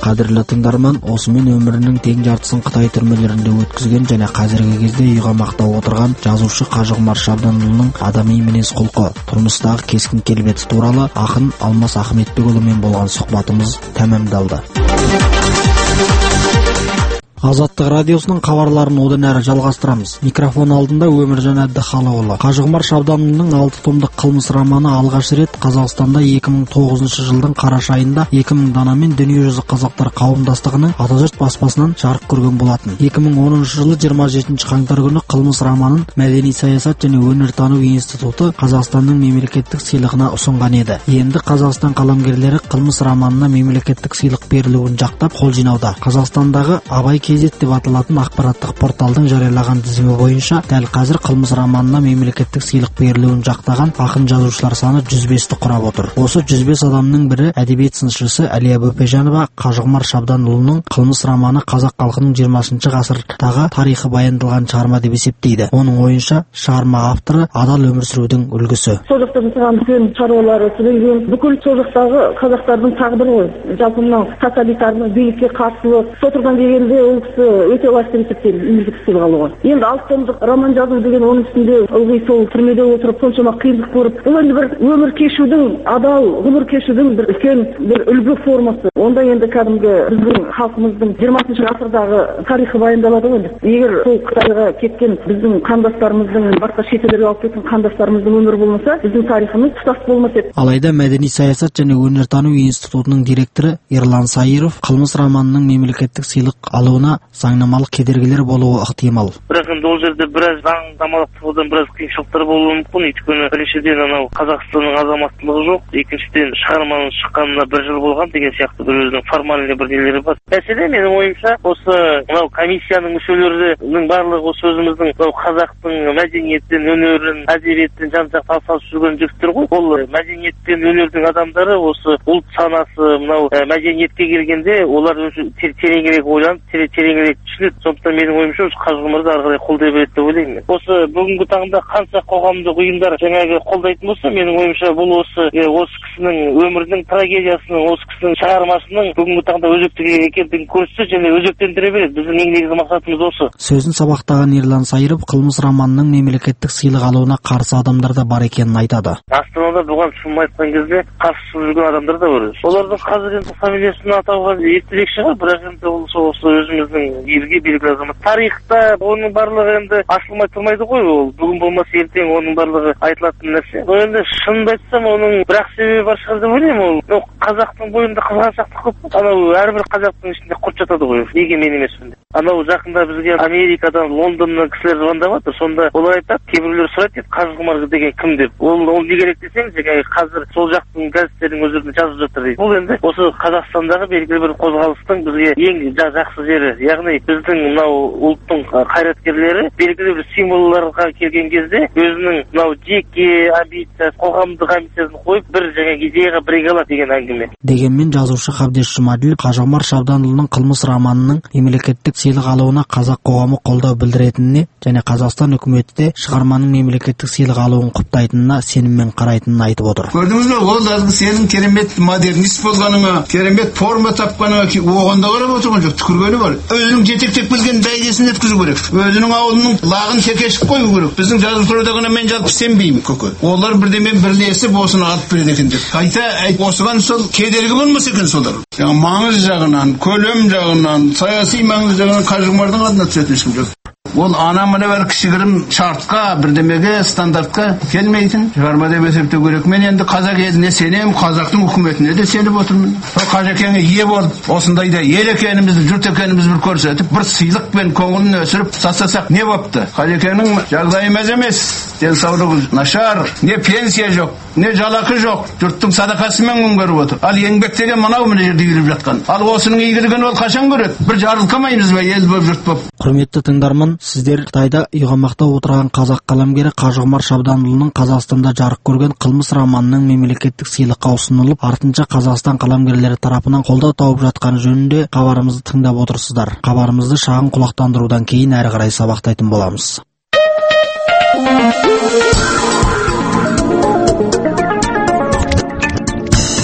Қадірлі тыңдарман, осымен өмірінің тең жартысын Қытай түрмелерінде өткізген және қазіргі кезде үй қамақта отырған жазушы Қажығұмар Шабданұлының адами мінез құлқы, тұрмыстағы кескін келбеті туралы ақын Алмас Ахметбекұлымен болған сұхбатымыз тәмамдалды. Азаттық радиосының хабарларын одан әрі жалғастырамыз. Микрофон алдында Өміржан Әбдіхалықұлы. Қажығұмар Шабданұлының алты томдық қылмыс романы алғаш рет Қазақстанда екі мың тоғызыншы жылдың қараша айында екі мың данамен Дүниежүзі қазақтар қауымдастығының Атажұрт баспасынан жарық көрген болатын. екі мың оныншы жылы жиырма жетінші қаңтар күні қылмыс романын Мәдени саясат және өнертану институты Қазақстанның мемлекеттік сыйлығына ұсынған еді. Енді Қазақстан қаламгерлері қылмыс романына мемлекеттік сыйлық берілуін жақтап қол жинауда. Қазақстандағы Абай Кезет деп аталатын ақпараттық порталдың жариялаған тізімі бойынша дәл қазір қылмыс романына мемлекеттік сыйлық берілуін жақтаған ақын жазушылар саны жүз бесті құрап отыр. Осы жүз бес адамның бірі әдебиет сыншысы Әлия Бөпежанова Қажығұмар Шабданұлының қылмыс романы қазақ халқының жиырмасыншы ғасырдағы тарихы баяндалған шығарма деп есептейді. Оның ойынша шығарма авторы адал өмір сүрудің үлгісі. Сол жақта жасаған үлкен шаруалары сүрілген бүкіл сол жақтағы қазақтардың тағдыры ғой. Жалпы мынау тоталитарлық билікке қарсылық соттырған дегенде ол кісі өте лайықты есептейді мемлекеттік сыйлық алуға. Енді алты томдық роман жазу деген оның үстінде ылғи сол түрмеде отырып соншама қиындық көріп, бұл енді бір өмір кешудің, адал ғұмыр кешудің бір үлкен бір үлгі формасы. Онда енді кәдімгі біздің халқымыздың жиырмасыншы ғасырдағы тарихы баяндалады ғой. Егер сол Қытайға кеткен біздің қандастарымыздың, басқа шетелдерге алып кеткен қандастарымыздың өмірі болмаса, біздің тарихымыз тұтас болмас еді. Алайда Мәдени саясат және өнертану институтының директоры Ерлан Сайыров қылмыс романының мемлекеттік сыйлық алуына заңнамалық кедергілер болуы ықтимал. Бірақ енді ол жерде біраз заңнамалық тұрғыдан біраз қиыншылықтар болуы мүмкін. Өйткені біріншіден анау Қазақстанның азаматтылығы жоқ, екіншіден шығарманың шыққанына бір жыл болған деген сияқты бір өзінің формальный бір нелері бар. Мәселе менің ойымша осы мынау комиссияның мүшелерінің барлығы осы өзіміздің мынау қазақтың мәдениеттен, өнерін, әдебиеттен жан-жақты атсалысып жүрген жігіттер ғой. Ол мәдениет пен өнердің адамдары осы ұлт санасы мынау мәдениетке келгенде олар тереңірек ойланып, тереңірек түсінеді. Сондықтан менің ойымша Қажығұмарды ары қарай қолдай береді деп ойлаймын. Осы бүгінгі таңда қанша қоғамдық ұйымдар жаңағы қолдайтын болса, менің ойымша бұл осы осы кісінің өмірінің трагедиясының, осы кісінің шығармасының бүгінгі таңда өзекті екендігін көрсетсе және өзектендіре береді. Біздің ең негізгі мақсатымыз осы. Сөзін сабақтаған Ерлан Сайыров қылмыс романының мемлекеттік сыйлық алуына қарсы адамдар да бар екенін айтады. Астанада бұған шынын айтқан кезде қарсы жүрген адамдар да бар. Олардың қазір енді фамилиясын атауға ертерек шығар, бірақ енді ол осы өзіміздің елге белгілі азамат. Тарихта оның барлығы енді ашылмай тұрмайды ғой, ол бүгін болмаса ертең оның барлығы айтылатын нәрсе. Ол енді шынымды айтсам оның бір-ақ себебі бар шығар деп ойлаймын. Ол қазақтың бойында қызғаншақтық көп. Анау әрбір қазақтың ішінде құрт жатады ғой. Неге мен емеспін деп. Анау жақында бізге Америкадан, Лондоннан кісілер звондап жатыр. Сонда олар айтады, кейбіреулер сұрайды, Қажығұмар деген кім деп. Ол ол не керек десең, жаңағы қазір сол жақтың газеттерінің өздерінде жазып жатыр дейді. Бұл енді осы Қазақстандағы белгілі бір қозғалыстың бізге ең жақсы жері. Яғни біздің мынау ұлттың қайраткерлері белгілі бір символларға келген кезде өзінің мынау жеке амбициясы, қоғамдық амбициясын қойып бір жаңағы идеяға біріге алады деген әңгіме. Дегенмен жазушы Қабдеш Жұмаділов Қажығұмар Шабданұлының қылмыс романының мемлекеттік сыйлық алуына қазақ қоғамы қолдау білдіретініне және Қазақстан үкіметі де шығарманың мемлекеттік сыйлық алуын құптайтынына сеніммен қарайтынын айтып отыр. Көрдіңіз бе, ол жазғы сенің керемет модернист болғаныңа, керемет форма тапқаныңа оғанда қарап отырған жоқ, түкіргені бар. Өзінің жетектеп келген бәйгесін өткізу керек. Өзінің ауылының лағын шекешіп қою керек. Біздің жазушыларда мен жалпы сенбеймін көке. Олар бірдемен бірлесіп осыны алып береді екен деп. Қайта осыған сол кедергі болмаса екен солар. Жаңа маңыз жағынан, көлем жағынан, саяси маңыз жағынан Қажығұмардың адына түсетін ешкім жоқ. Ол ана мына бір кішігірім шартқа, бірдемеге, стандартқа келмейтін шығарма деп есептеу керек. Мен енді қазақ еліне сенем, қазақтың үкіметіне де сеніп отырмын. Қажекеңе ие болып, осындайда ел екенімізді, жұрт екенімізді бір көрсетіп, бір сыйлықпен көңілін өсіріп сатсасақ не бопты? Қажекеңнің жағдайы мәз емес, денсаулығы нашар, не пенсия жоқ, не жалақы жоқ, жұрттың садақасымен күн көріп отыр. Ал еңбек деген мынау мына жерде үйіліп жатқан. Ал осының игілігін ол қашан көреді? Бір жарылқамаймыз ба ел болып, жұрт болып? Құрметті тыңдарман, сіздер Қытайда үйқамақта отырған қазақ қаламгері Қажығұмар Шабданұлының Қазақстанда жарық көрген қылмыс романының мемлекеттік сыйлыққа ұсынылып, артынша Қазақстан қаламгерлері тарапынан қолдау тауып жатқаны жөнінде хабарымызды тыңдап отырсыздар. Хабарымызды шағын құлақтандырудан кейін әрі қарай сабақтайтын боламыз.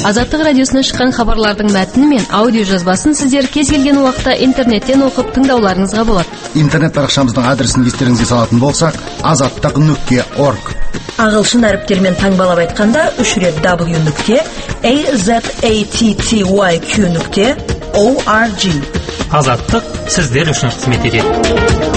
Азаттык радиосунан шыққан хабарлардың мәтіні мен аудио жазбасын сіздер кез келген уақытта интернеттен оқып тыңдауларыңызға болады. Интернет парақшамыздың адресін естеріңізге салатын болсақ, азаттық нүкте орг. Ағылшын әріптермен таңбалап айтқанда үш рет w нүкте azatty нүкте org. Азаттық сіздер үшін қызмет етеді.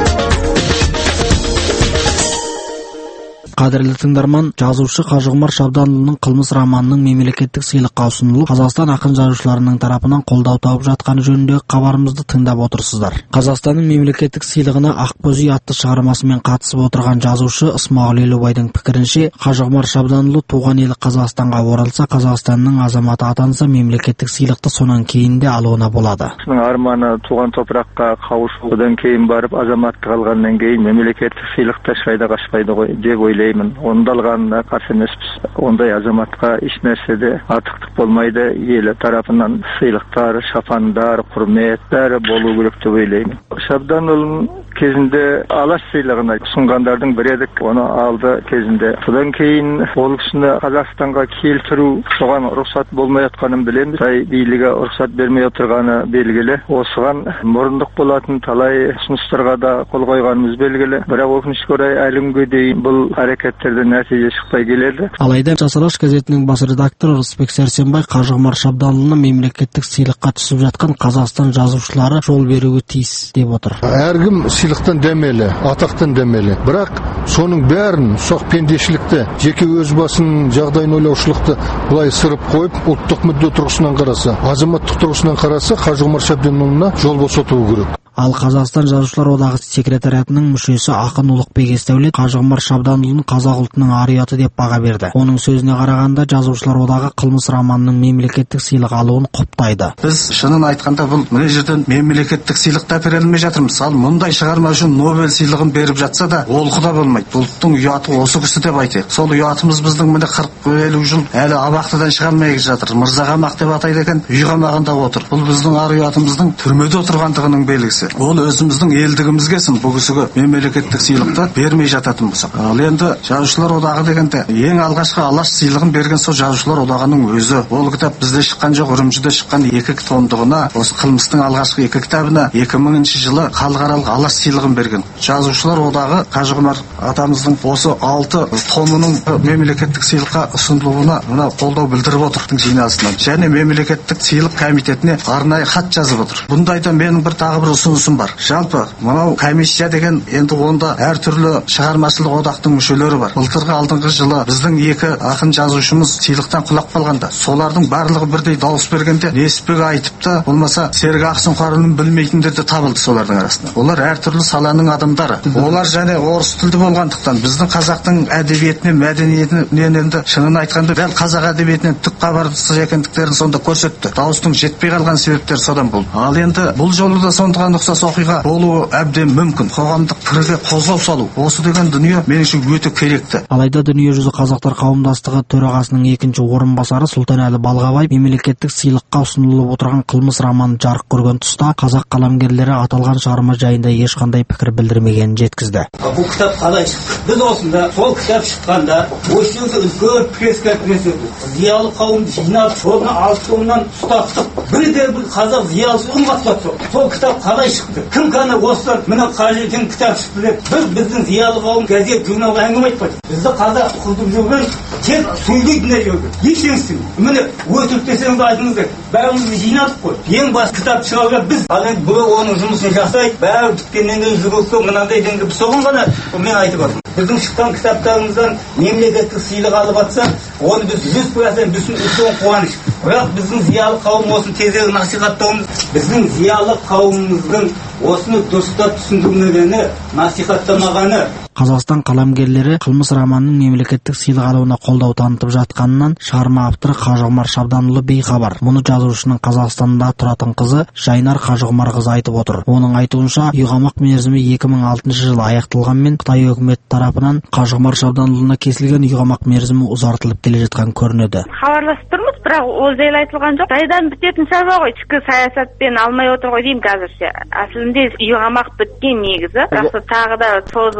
Қадірлі тыңдарман, жазушы Қажығұмар Шабданұлының қылмыс романының мемлекеттік сыйлыққа ұсынылып, Қазақстан ақын жазушыларының тарапынан қолдау тауып жатқаны жөніндегі хабарымызды тыңдап отырсыздар. Қазақстанның мемлекеттік сыйлығына Ақбөз үй атты шығармасымен қатысып отырған жазушы Ысмағұл Елубайдың пікірінше, Қажығұмар Шабданұлы туған елі Қазақстанға оралса, Қазақстанның азаматы атанса, мемлекеттік сыйлықты сонан кейін де алуына болады. Арманы туған топыраққа қауышу, одан кейін барып азаматтық алғаннан кейін мемлекеттік сыйлықта шайда қашпайды ғой деп ойлаймын. Онда алғанына қарсы емеспіз. Ондай азаматқа еш нәрседе артықтық болмайды. Елі тарапынан сыйлықтар, шапандар, құрмет бәрі болу керек деп ойлаймын. Шабданұлының кезінде алаш сыйлығына ұсынғандардың бірі едік. Оны алды кезінде. Содан кейін ол кісіні Қазақстанға келтіру соған рұқсат болмай жатқанын білеміз. Қытай билігі рұқсат бермей отырғаны белгілі. Осыған мұрындық болатын талай ұсыныстарға да қол қойғанымыз белгілі. Бірақ өкінішке орай әлі күнге дейін бұл әрекеттерден нәтиже шықпай келеді. Алайда Жас алаш газетінің бас редакторы Рысбек Сәрсенбай Қажығұмар Шабданұлына мемлекеттік сыйлыққа түсіп жатқан Қазақстан жазушылары жол беруі тиіс деп отыр. Әркім сыйлықтан дәмелі, атақтан дәмелі. Бірақ соның бәрін соқ пендешілікті, жеке өз басының жағдайын ойлаушылықты былай сырып қойып, ұлттық мүдде тұрғысынан қараса, азаматтық тұрғысынан қараса, Қажығұмар Шабданұлына жол босатуы керек. Ал Қазақстан жазушылар одағы секретариатының мүшесі ақын Ұлықбек Есдәулет Қажығұмар Шабданұлын қазақ ұлтының ар-ұяты деп баға берді. Оның сөзіне қарағанда жазушылар одағы қылмыс романының мемлекеттік сыйлық алуын құптайды. Біз шынын айтқанда бұл мына жерден мемлекеттік сыйлық та бере алмай жатырмыз. Ал мұндай шығарма үшін Нобель сыйлығын беріп жатса да олқы да болмайды. Ұлттың ұяты осы кісі деп айтайық. Сол ұятымыз біздің міне қырық елу жыл әлі абақтыдан шыға алмай жатыр. Мырзағамақ деп атайды екен, үй қамағында отыр. Бұл біздің ар-ұятымыздың түрмеде отырғандығының белгісі. Ол өзіміздің елдігімізге сын бұл кісіге мемлекеттік сыйлықты бермей жататын болсақ. Ал енді жазушылар одағы дегенде ең алғашқы алаш сыйлығын берген сол жазушылар одағының өзі. Ол кітап бізде шыққан жоқ, Үрімжіде шыққан екі томдығына, осы қылмыстың алғашқы екі кітабына екі мыңыншы жылы халықаралық алаш сыйлығын берген. Жазушылар одағы Қажығұмар атамыздың осы алты томының мемлекеттік сыйлыққа ұсынылуына мына қолдау білдіріп отыр жиналысынан. Және мемлекеттік сыйлық комитетіне арнайы хат жазып отыр. Бұндайда менің бір тағы бір ұсынысым бар. Жалпы мынау комиссия деген енді онда әртүрлі шығармашылық одақтың мүшелері бар. Былтырғы алдыңғы жылы біздің екі ақын жазушымыз сыйлықтан құлап қалғанда, солардың барлығы бірдей дауыс бергенде Несіпбек айтыпты, болмаса Серік Ақсұңқарының білмейтіндер де табылды солардың арасында. Олар әртүрлі саланың адамдары. Олар және орыс тілді болғандықтан біздің қазақтың әдебиетіне, мәдениетінен енді шынын айтқанда дәл қазақ әдебиетінен түк хабарсыз екендіктерін сонда көрсетті. Дауыстың жетпей қалған себептер содан бұл. Ал енді бұл жолы да сондықтан ұқсас оқиға болуы әбден мүмкін. Қоғамдық пікірге қозғау салу. Осы деген дүние меніңше өте керекті. Алайда дүниежүзі қазақтар қауымдастығы төрағасының екінші орынбасары Сұлтанәлі Балғабай мемлекеттік сыйлыққа ұсынылып отырған қылмыс романы жарық көрген тұста қазақ қаламгерлері аталған шығарма жайында ешқандай пікір білдірмегенін жеткізді. Бұл кітап қалай шықты? Біз осында сол кітап шыққанда осы жерде үлкен пресс-конференция өтті. Зиялы қауымды жинап, соны алты томнан ұстаттық. Бірде бір қазақ зиялысы ұмытпады. Сол кітап қалай шықты? Кім ғана осыдан мына қажетін кітап шықты деп біз біздің зиялы қауым газет журналға әңгіме айтпады. Бізді қазақ құртып жүрген тек сөйлейтін жүрген. Ешеңсің. Міне өтірік десеңіз айтыңыздар. Бәрімізді жинадық қой. Ең бас кітап шығарған біз. Ал енді біреу оның жұмысын жасайды. Бәрі біткеннен кейін жүрілсе мынандай деңгей біз соған ғана мен айтып отырмын. Біздің шыққан кітаптарымыздан мемлекеттік сыйлық алып жатса, оны біз жүз процент біздің үлкен қуаныш. Бірақ біздің зиялы қауым осыны тезірек насихаттауымыз, біздің зиялы қауымымыздың осыны дұрыстап түсіндірмегені, насихаттамағаны. Қазақстан қаламгерлері қылмыс романының мемлекеттік сыйлық алуына қолдау танытып жатқанынан шығарма авторы Қажығұмар Шабданұлы бейхабар. Мұны жазушының Қазақстанда тұратын қызы Жайнар Қажығұмарқызы айтып отыр. Оның айтуынша, үйқамақ мерзімі екі мың алтыншы жылы аяқталғанмен Қытай өкіметі тарапынан Қажығұмар Шабданұлына кесілген үйқамақ мерзімі ұзартылып келе жатқан көрінеді. Хабарласып тұрмыз, бірақ ол жайлы айтылған жоқ. Қытайдан бітетін шаруа ғой, ішкі саясатпен алмай отыр ғой деймін қазірше. Әсілінде үйқамақ біткен негізі, бірақ тағы да созып отыр.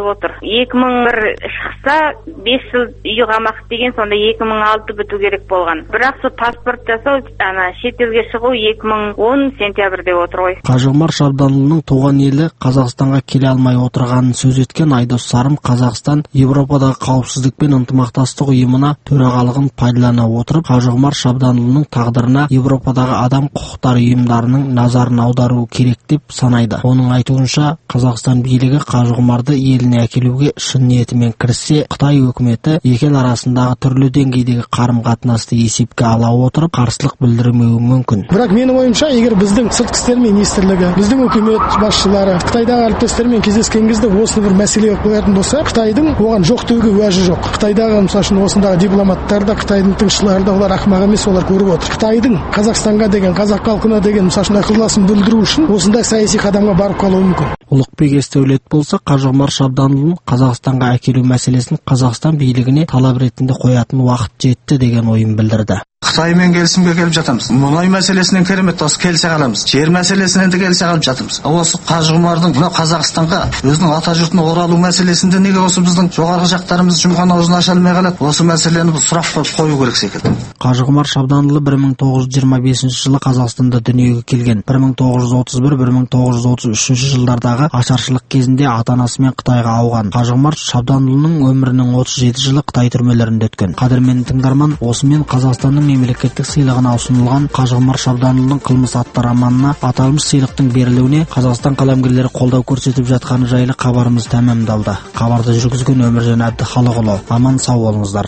эки миң бир шықса беш жыл үй қамақ деген сонда эки миң алты бүту керек болған. Бірақ сол паспорт жасау, ана шет елге шығу эки миң он сентябрь деп отыр ғой. Қажығұмар Шабданұлының туған елі Қазақстанға келе алмай отырғанын сөз еткен Айдос Сарым Қазақстан Европадағы қауіпсіздік пен ынтымақтастық ұйымына төрағалығын пайдалана отырып, Қажығұмар Шабданұлының тағдырына Европадағы адам құқықтары ұйымдарының назарын аудару керек деп санайды. Оның айтуынша, Қазақстан билігі Қажығұмарды еліне әкелуге шын ниетімен кіріссе, Қытай өкіметі екі ел арасындағы түрлі деңгейдегі қарым-қатынасты есепке ала отырып, қарсылық білдірмеуі мүмкін. Бірақ менің ойымша, егер біздің сыртқы істер министрлігі, біздің үкімет басшылары Қытайдағы әріптестермен кездескен кезде осы бір мәселеге қоятын болса, Қытайдың оған жоқ деуге уәжі жоқ. Қытайдағы мысалы осындағы дипломаттар да, Қытайдың тыңшылары да, олар ақымақ емес, олар көріп отыр. Қытайдың Қазақстанға деген, қазақ халқына деген мысалы ықыласын білдіру үшін осындай саяси қадамға барып қалуы мүмкін. Ұлықбек Естеулет болса, Қажығұмар Шабданұлын Қазақстанға әкелу мәселесін Қазақстан билігіне талап ретінде қоятын уақыт жетті деген ойын білдірді. Қытаймен келісімге келіп жатамыз. Мұнай мәселесінен керемет осы келсе қаламыз. Жер мәселесінен де келсе қалып жатырмыз. Осы Қажығұмардың мына Қазақстанға өзінің ата жұртына оралу мәселесінде неге осы біздің жоғарғы жақтарымыз жұмған аузын аша алмай қалады? Осы мәселені біз сұрақ қойып қою керек секілді. Қажығұмар Шабданұлы бір мың тоғыз жүз жиырма бесінші жылы Қазақстанда дүниеге келген. бір мың тоғыз жүз отыз бір - бір мың тоғыз жүз отыз үшінші жылдардағы ашаршылық кезінде ата-анасымен Қытайға ауған. Қажығұмар Шабданұлының өмірінің отыз жеті жылы Қытай түрмелерінде өткен. Қадірменді тыңдарман, осымен Қазақстанның мемлекеттік сыйлығына ұсынылған Қажығұмар Шабданұлының қылмыс атты романына аталмыш сыйлықтың берілуіне Қазақстан қаламгерлері қолдау көрсетіп жатқаны жайлы хабарымыз тәмамдалды. Хабарды жүргізген Өміржан Әбдіхалықұлы. Аман сау болыңыздар.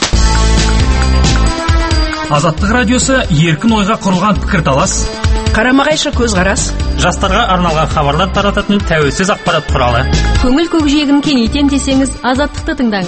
Азаттық радиосы еркін ойға құрылған пікірталас, қарама-қайшы көзқарас, жастарға арналған хабарлар тарататын тәуелсіз ақпарат құралы. Көңіл көкжиегін кеңейтем десеңіз, Азаттықты тыңдаңыз.